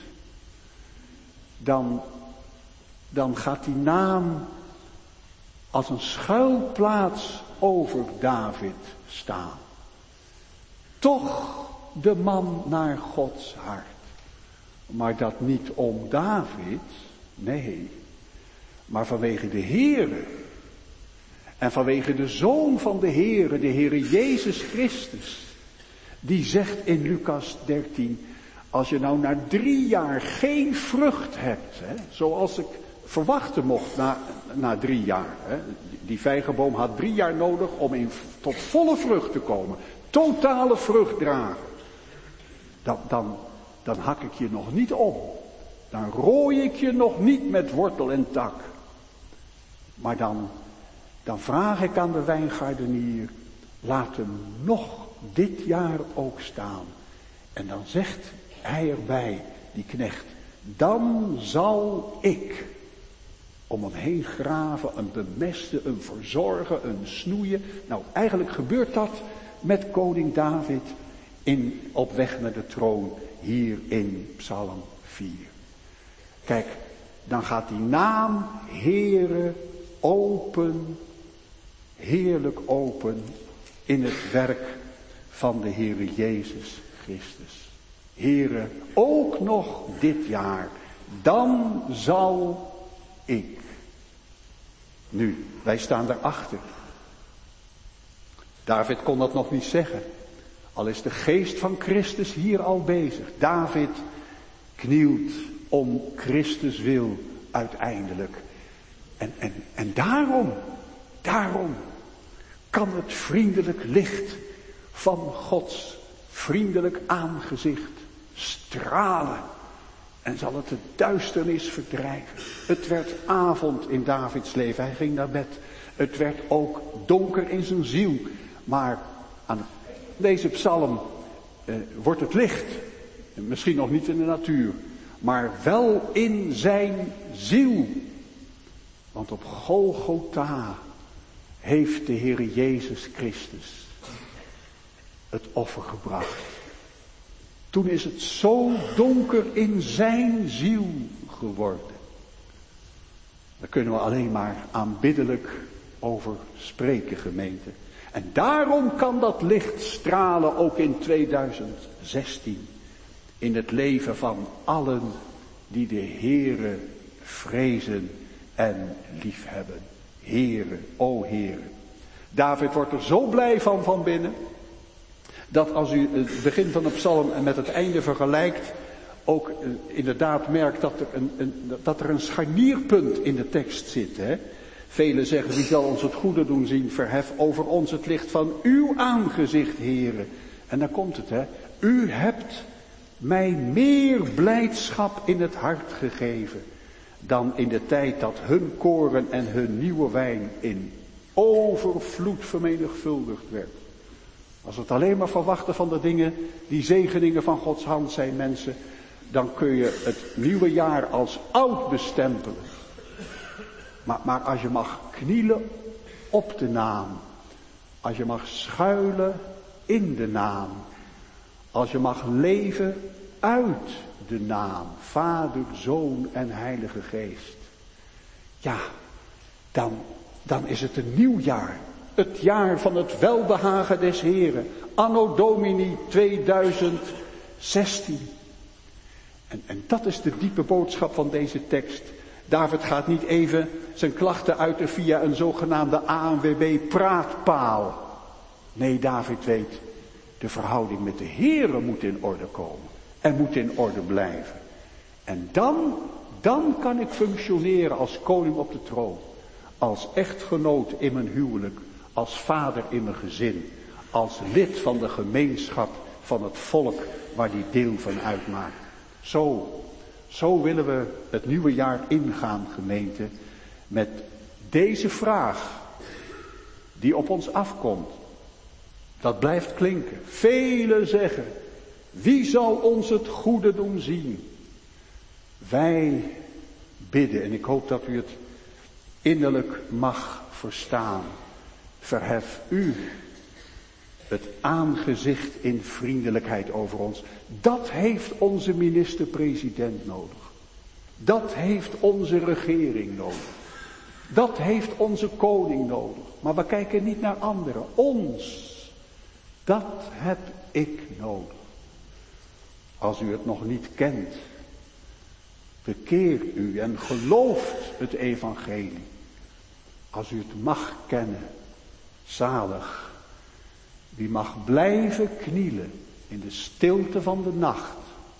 Dan gaat die naam als een schuilplaats over David staan. Toch de man naar Gods hart. Maar dat niet om David, nee, maar vanwege de Heere. En vanwege de Zoon van de Heere Jezus Christus. Die zegt in Lucas 13, als je nou na 3 jaar geen vrucht hebt, hè, zoals ik verwachten mocht na 3 jaar. Hè. Die vijgenboom had 3 jaar nodig om tot volle vrucht te komen. Totale vrucht dragen. Dan hak ik je nog niet om. Dan rooi ik je nog niet met wortel en tak. Maar dan vraag ik aan de wijngaardenier, laat hem nog dit jaar ook staan. En dan zegt hij erbij, die knecht, dan zal ik om hem heen graven, hem bemesten, hem verzorgen, hem snoeien. Nou, eigenlijk gebeurt dat met koning David op weg naar de troon hier in Psalm 4. Kijk, dan gaat die naam Heere open, heerlijk open in het werk van de Heere Jezus Christus. Heere, ook nog dit jaar, dan zal ik. Nu, wij staan daarachter. David kon dat nog niet zeggen. Al is de geest van Christus hier al bezig. David knielt om Christus wil uiteindelijk. En daarom kan het vriendelijk licht van Gods vriendelijk aangezicht stralen. En zal het de duisternis verdrijven. Het werd avond in Davids leven. Hij ging naar bed. Het werd ook donker in zijn ziel. Maar aan deze psalm wordt het licht. Misschien nog niet in de natuur. Maar wel in zijn ziel. Want op Golgotha heeft de Heer Jezus Christus het offer gebracht. Toen is het zo donker in zijn ziel geworden. Daar kunnen we alleen maar aanbiddelijk over spreken, gemeente. En daarom kan dat licht stralen ook in 2016. In het leven van allen die de Heere vrezen en liefhebben. Heere, o Heere. David wordt er zo blij van binnen. Dat als u het begin van de psalm met het einde vergelijkt, ook inderdaad merkt dat er een scharnierpunt in de tekst zit. Hè? Velen zeggen, wie zal ons het goede doen zien, verhef over ons het licht van uw aangezicht, Heere. En dan komt het, hè. U hebt mij meer blijdschap in het hart gegeven dan in de tijd dat hun koren en hun nieuwe wijn in overvloed vermenigvuldigd werd. Als we het alleen maar verwachten van de dingen, die zegeningen van Gods hand zijn, mensen, dan kun je het nieuwe jaar als oud bestempelen. Maar als je mag knielen op de naam, als je mag schuilen in de naam, als je mag leven uit de naam, Vader, Zoon en Heilige Geest, ja, dan is het een nieuw jaar. Het jaar van het welbehagen des Heren. Anno Domini 2016. En dat is de diepe boodschap van deze tekst. David gaat niet even zijn klachten uiten via een zogenaamde ANWB-praatpaal. Nee, David weet, de verhouding met de Heere moet in orde komen. En moet in orde blijven. En dan kan ik functioneren als koning op de troon. Als echtgenoot in mijn huwelijk. Als vader in mijn gezin. Als lid van de gemeenschap van het volk waar die deel van uitmaakt. Zo willen we het nieuwe jaar ingaan, gemeente. Met deze vraag die op ons afkomt. Dat blijft klinken. Velen zeggen, wie zal ons het goede doen zien? Wij bidden, en ik hoop dat u het innerlijk mag verstaan. Verhef u het aangezicht in vriendelijkheid over ons. Dat heeft onze minister-president nodig. Dat heeft onze regering nodig. Dat heeft onze koning nodig. Maar we kijken niet naar anderen. Ons. Dat heb ik nodig. Als u het nog niet kent, bekeer u en gelooft het evangelie. Als u het mag kennen, zalig. Wie mag blijven knielen in de stilte van de nacht.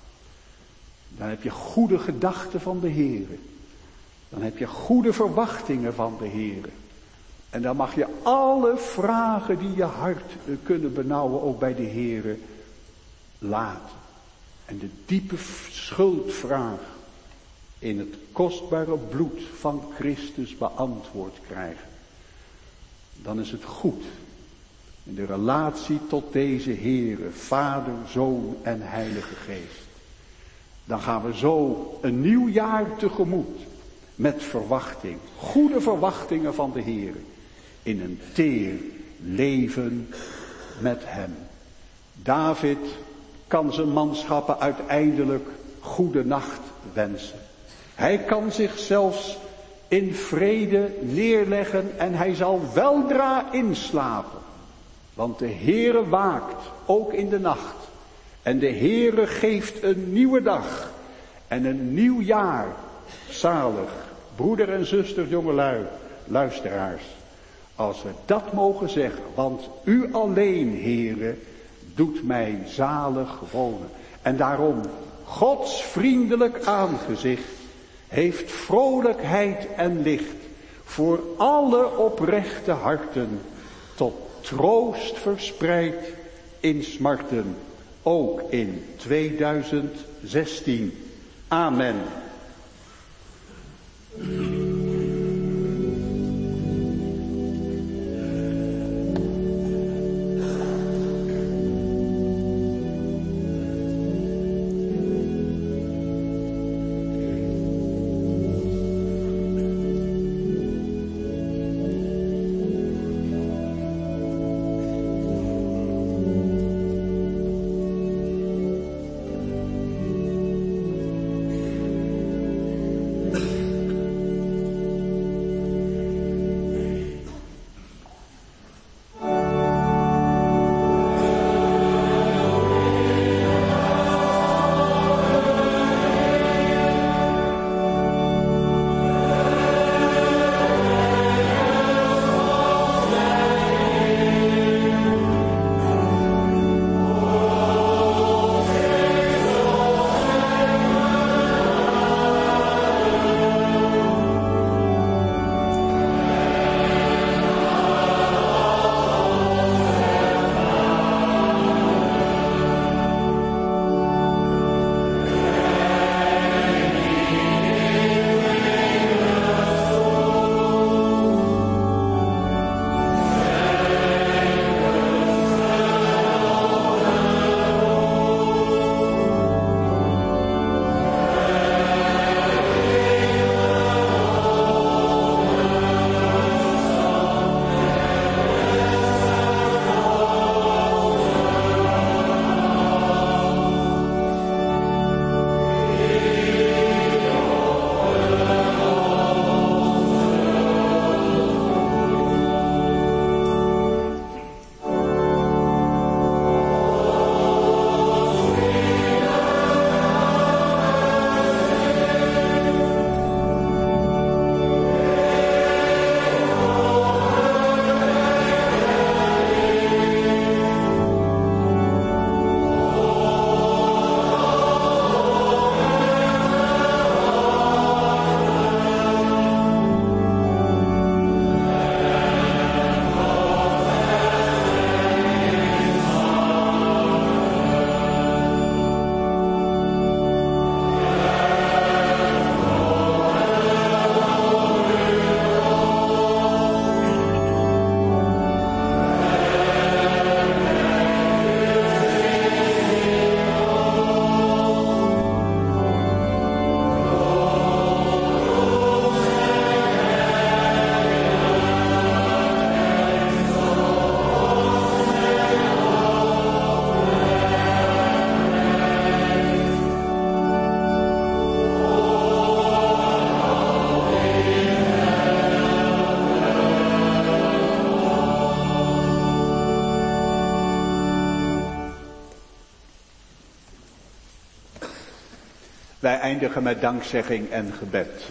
Dan heb je goede gedachten van de Heere. Dan heb je goede verwachtingen van de Heere. En dan mag je alle vragen die je hart kunnen benauwen ook bij de Heere laten. En de diepe schuldvraag in het kostbare bloed van Christus beantwoord krijgen. Dan is het goed in de relatie tot deze Heere, Vader, Zoon en Heilige Geest. Dan gaan we zo een nieuw jaar tegemoet met verwachting, goede verwachtingen van de Heere, in een teer leven met hem. David kan zijn manschappen uiteindelijk goede nacht wensen. Hij kan zich zelfs in vrede neerleggen en hij zal weldra inslapen. Want de Heere waakt, ook in de nacht. En de Heere geeft een nieuwe dag en een nieuw jaar. Zalig, broeder en zuster, jongelui. luisteraars, als we dat mogen zeggen, want u alleen, Heere, doet mij zalig wonen. En daarom, Gods vriendelijk aangezicht heeft vrolijkheid en licht voor alle oprechte harten, tot troost verspreid in smarten, ook in 2016. Amen. Wij eindigen met dankzegging en gebed.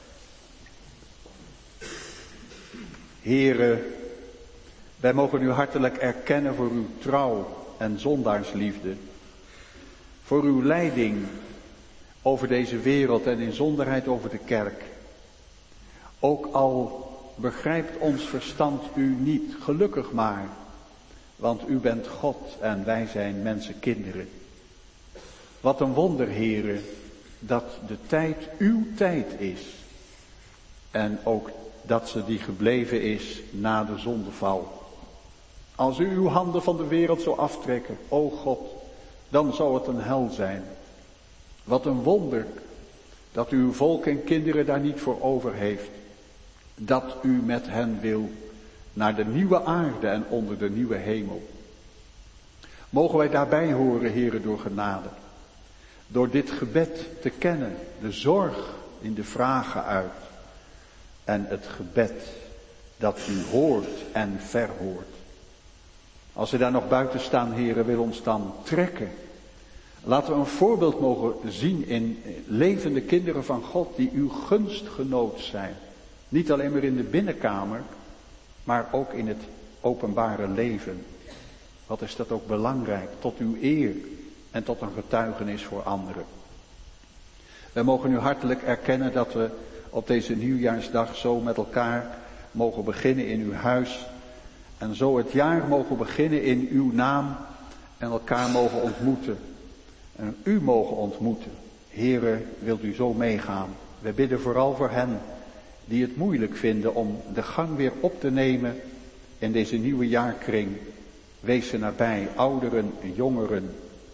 Heere, wij mogen u hartelijk erkennen voor uw trouw en zondaarsliefde. Voor uw leiding over deze wereld en in zonderheid over de kerk. Ook al begrijpt ons verstand u niet, gelukkig maar. Want u bent God en wij zijn mensenkinderen. Wat een wonder, Heere, dat de tijd uw tijd is. En ook dat ze die gebleven is na de zondeval. Als u uw handen van de wereld zou aftrekken, o God, dan zou het een hel zijn. Wat een wonder dat u uw volk en kinderen daar niet voor over heeft. Dat u met hen wil naar de nieuwe aarde en onder de nieuwe hemel. Mogen wij daarbij horen, Heere, door genade. Door dit gebed te kennen, de zorg in de vragen uit. En het gebed dat u hoort en verhoort. Als we daar nog buiten staan, Heere, wil ons dan trekken. Laten we een voorbeeld mogen zien in levende kinderen van God die uw gunstgenoot zijn. Niet alleen maar in de binnenkamer, maar ook in het openbare leven. Wat is dat ook belangrijk, tot uw eer en tot een getuigenis voor anderen. We mogen u hartelijk erkennen dat we op deze nieuwjaarsdag zo met elkaar mogen beginnen in uw huis. En zo het jaar mogen beginnen in uw naam en elkaar mogen ontmoeten. En u mogen ontmoeten. Here, wilt u zo meegaan? We bidden vooral voor hen die het moeilijk vinden om de gang weer op te nemen in deze nieuwe jaarkring. Wees ze nabij, ouderen, jongeren.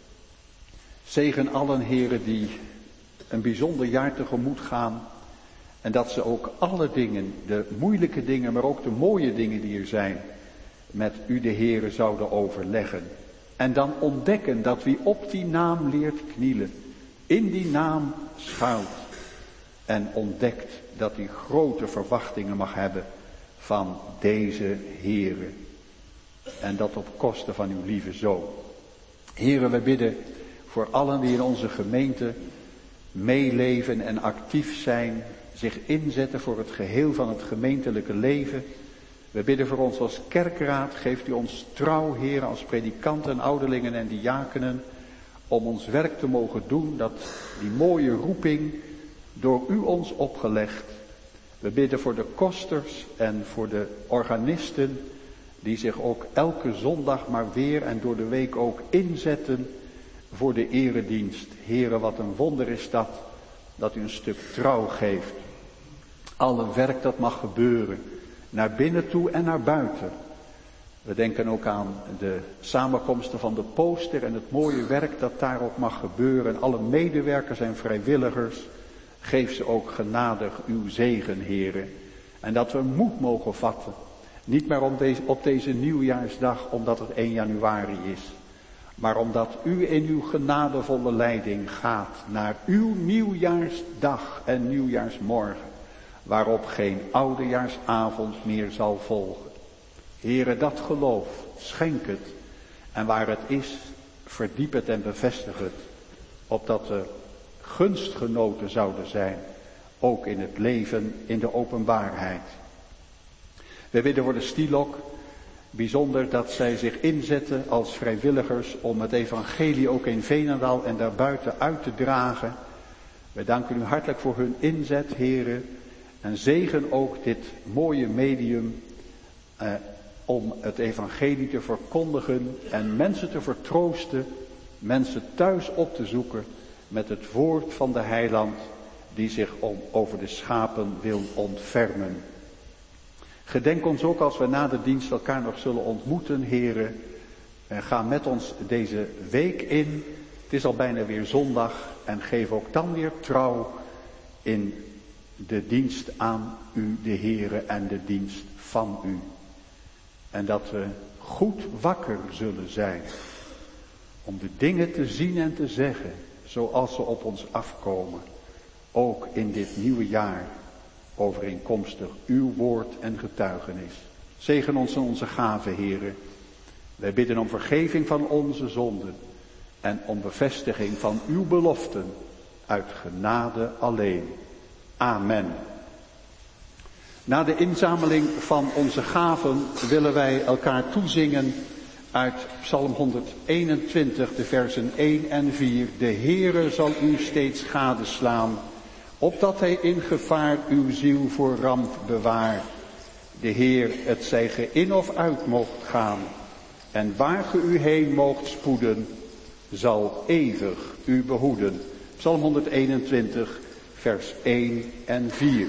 Zegen allen, heren, die een bijzonder jaar tegemoet gaan. En dat ze ook alle dingen, de moeilijke dingen, maar ook de mooie dingen die er zijn, met u de Heere zouden overleggen. En dan ontdekken dat wie op die naam leert knielen, in die naam schuilt. En ontdekt dat hij grote verwachtingen mag hebben van deze Heere. En dat op kosten van uw lieve Zoon. Heere, we bidden voor allen die in onze gemeente meeleven en actief zijn, zich inzetten voor het geheel van het gemeentelijke leven. We bidden voor ons als kerkraad, geeft u ons trouw, Heer, als predikanten, ouderlingen en diakenen, om ons werk te mogen doen, dat die mooie roeping door u ons opgelegd. We bidden voor de kosters en voor de organisten, die zich ook elke zondag maar weer en door de week ook inzetten voor de eredienst. Heere, wat een wonder is dat u een stuk trouw geeft. Alle werk dat mag gebeuren, naar binnen toe en naar buiten. We denken ook aan de samenkomsten van de poster en het mooie werk dat daar ook mag gebeuren. Alle medewerkers en vrijwilligers, geef ze ook genadig uw zegen, Heere. En dat we moed mogen vatten. Niet maar op deze nieuwjaarsdag omdat het 1 januari is. Maar omdat u in uw genadevolle leiding gaat naar uw nieuwjaarsdag en nieuwjaarsmorgen. Waarop geen oudejaarsavond meer zal volgen. Heere, dat geloof, schenk het. En waar het is, verdiep het en bevestig het. Opdat we gunstgenoten zouden zijn. Ook in het leven, in de openbaarheid. We bidden voor de Stilok. Bijzonder dat zij zich inzetten als vrijwilligers om het evangelie ook in Veenendaal en daarbuiten uit te dragen. We danken u hartelijk voor hun inzet, heren. En zegen ook dit mooie medium om het evangelie te verkondigen en mensen te vertroosten, mensen thuis op te zoeken met het woord van de heiland die zich over de schapen wil ontfermen. Gedenk ons ook als we na de dienst elkaar nog zullen ontmoeten, heren. Ga met ons deze week in. Het is al bijna weer zondag en geef ook dan weer trouw in de dienst aan u, de Heere, en de dienst van u. En dat we goed wakker zullen zijn om de dingen te zien en te zeggen zoals ze op ons afkomen. Ook in dit nieuwe jaar, overeenkomstig uw woord en getuigenis. Zegen ons en onze gaven, Heere. Wij bidden om vergeving van onze zonden en om bevestiging van uw beloften uit genade alleen. Amen. Na de inzameling van onze gaven willen wij elkaar toezingen uit Psalm 121, de versen 1 en 4. De Heere zal u steeds gadeslaan, opdat hij in gevaar uw ziel voor ramp bewaart. De Heer, het zij ge in of uit moogt gaan, en waar ge u heen moogt spoeden, zal eeuwig u behoeden. Psalm 121, vers 1 en 4.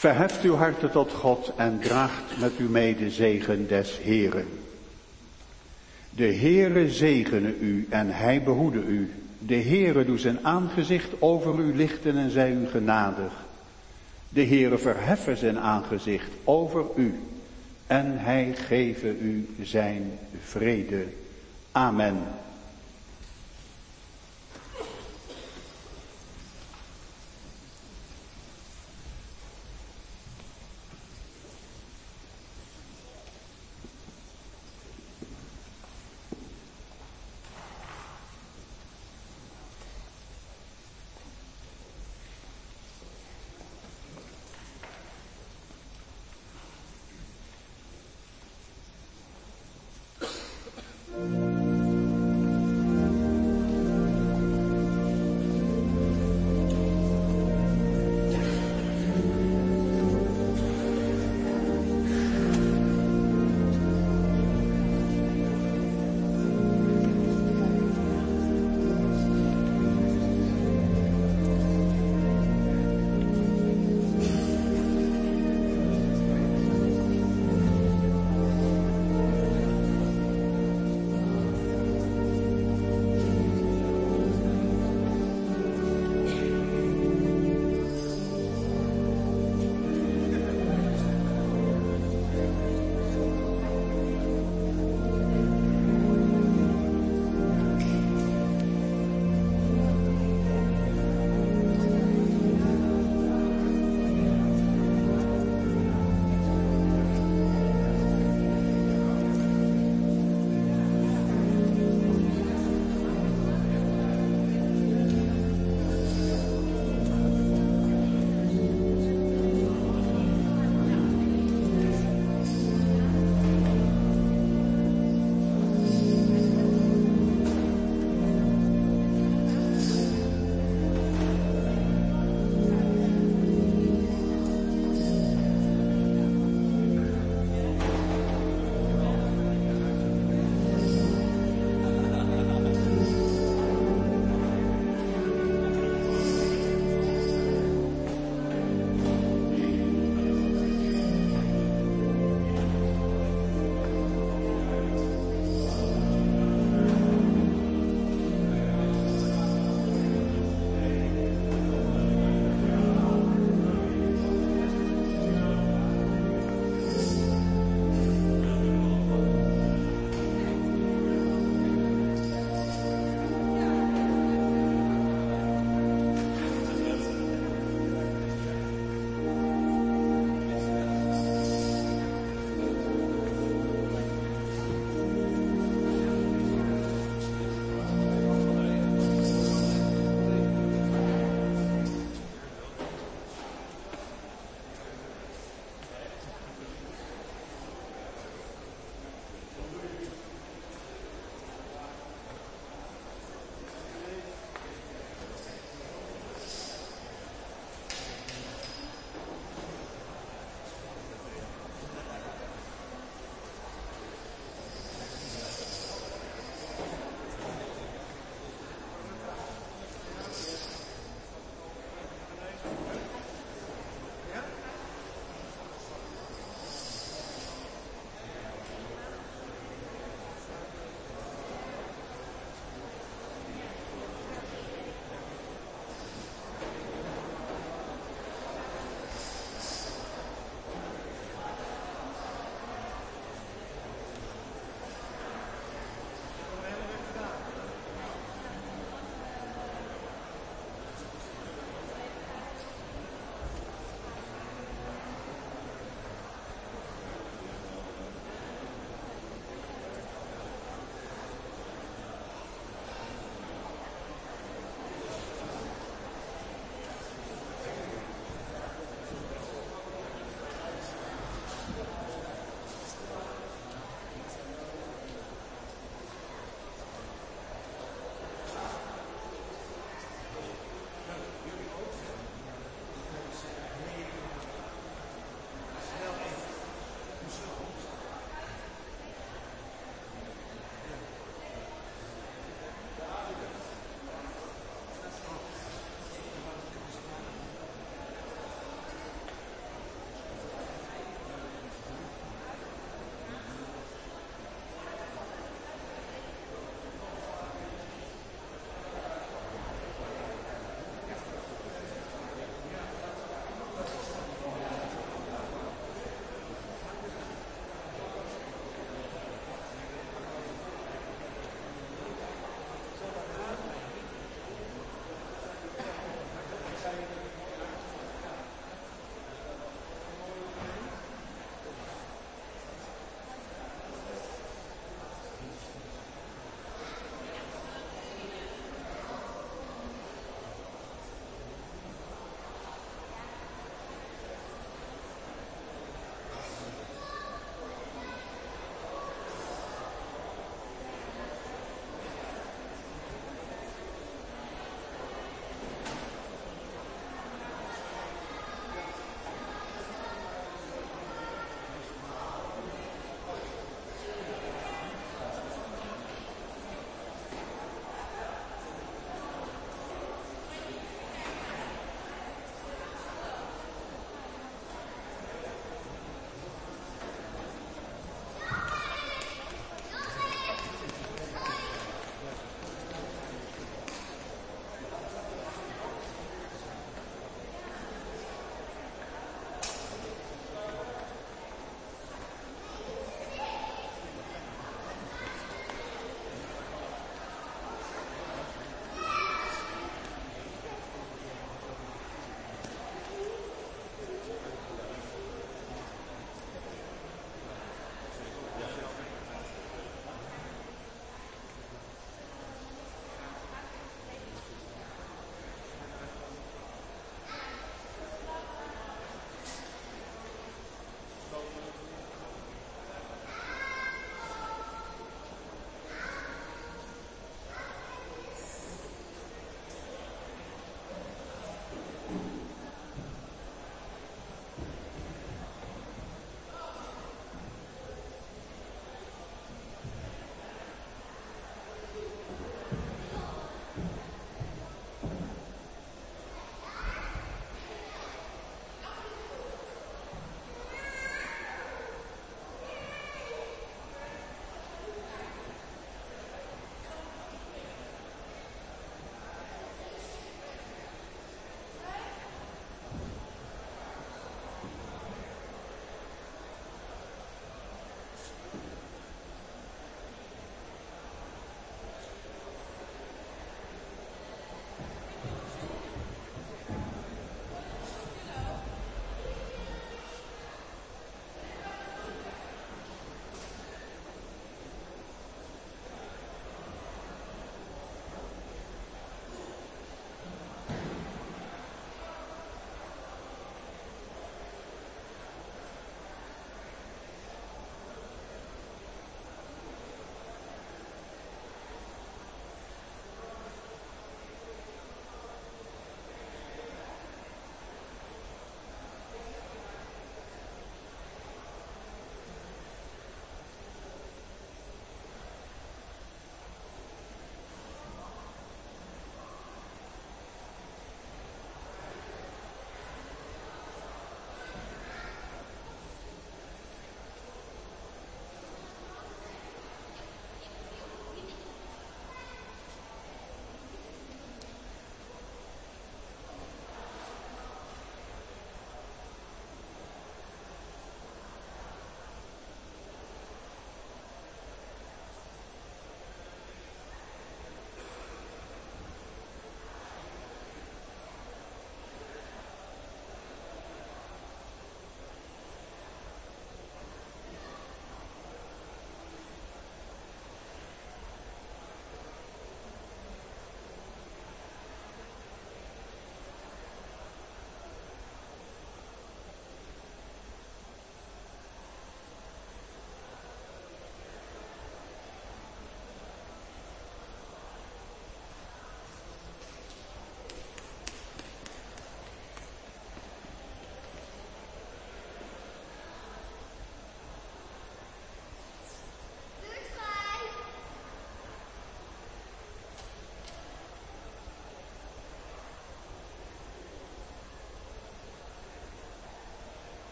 Verheft uw harten tot God en draagt met u mee de zegen des Heeren. De Heere zegene u en hij behoede u. De Heere doe zijn aangezicht over u lichten en zij u genadig. De Heere verheffen zijn aangezicht over u en hij geve u zijn vrede. Amen.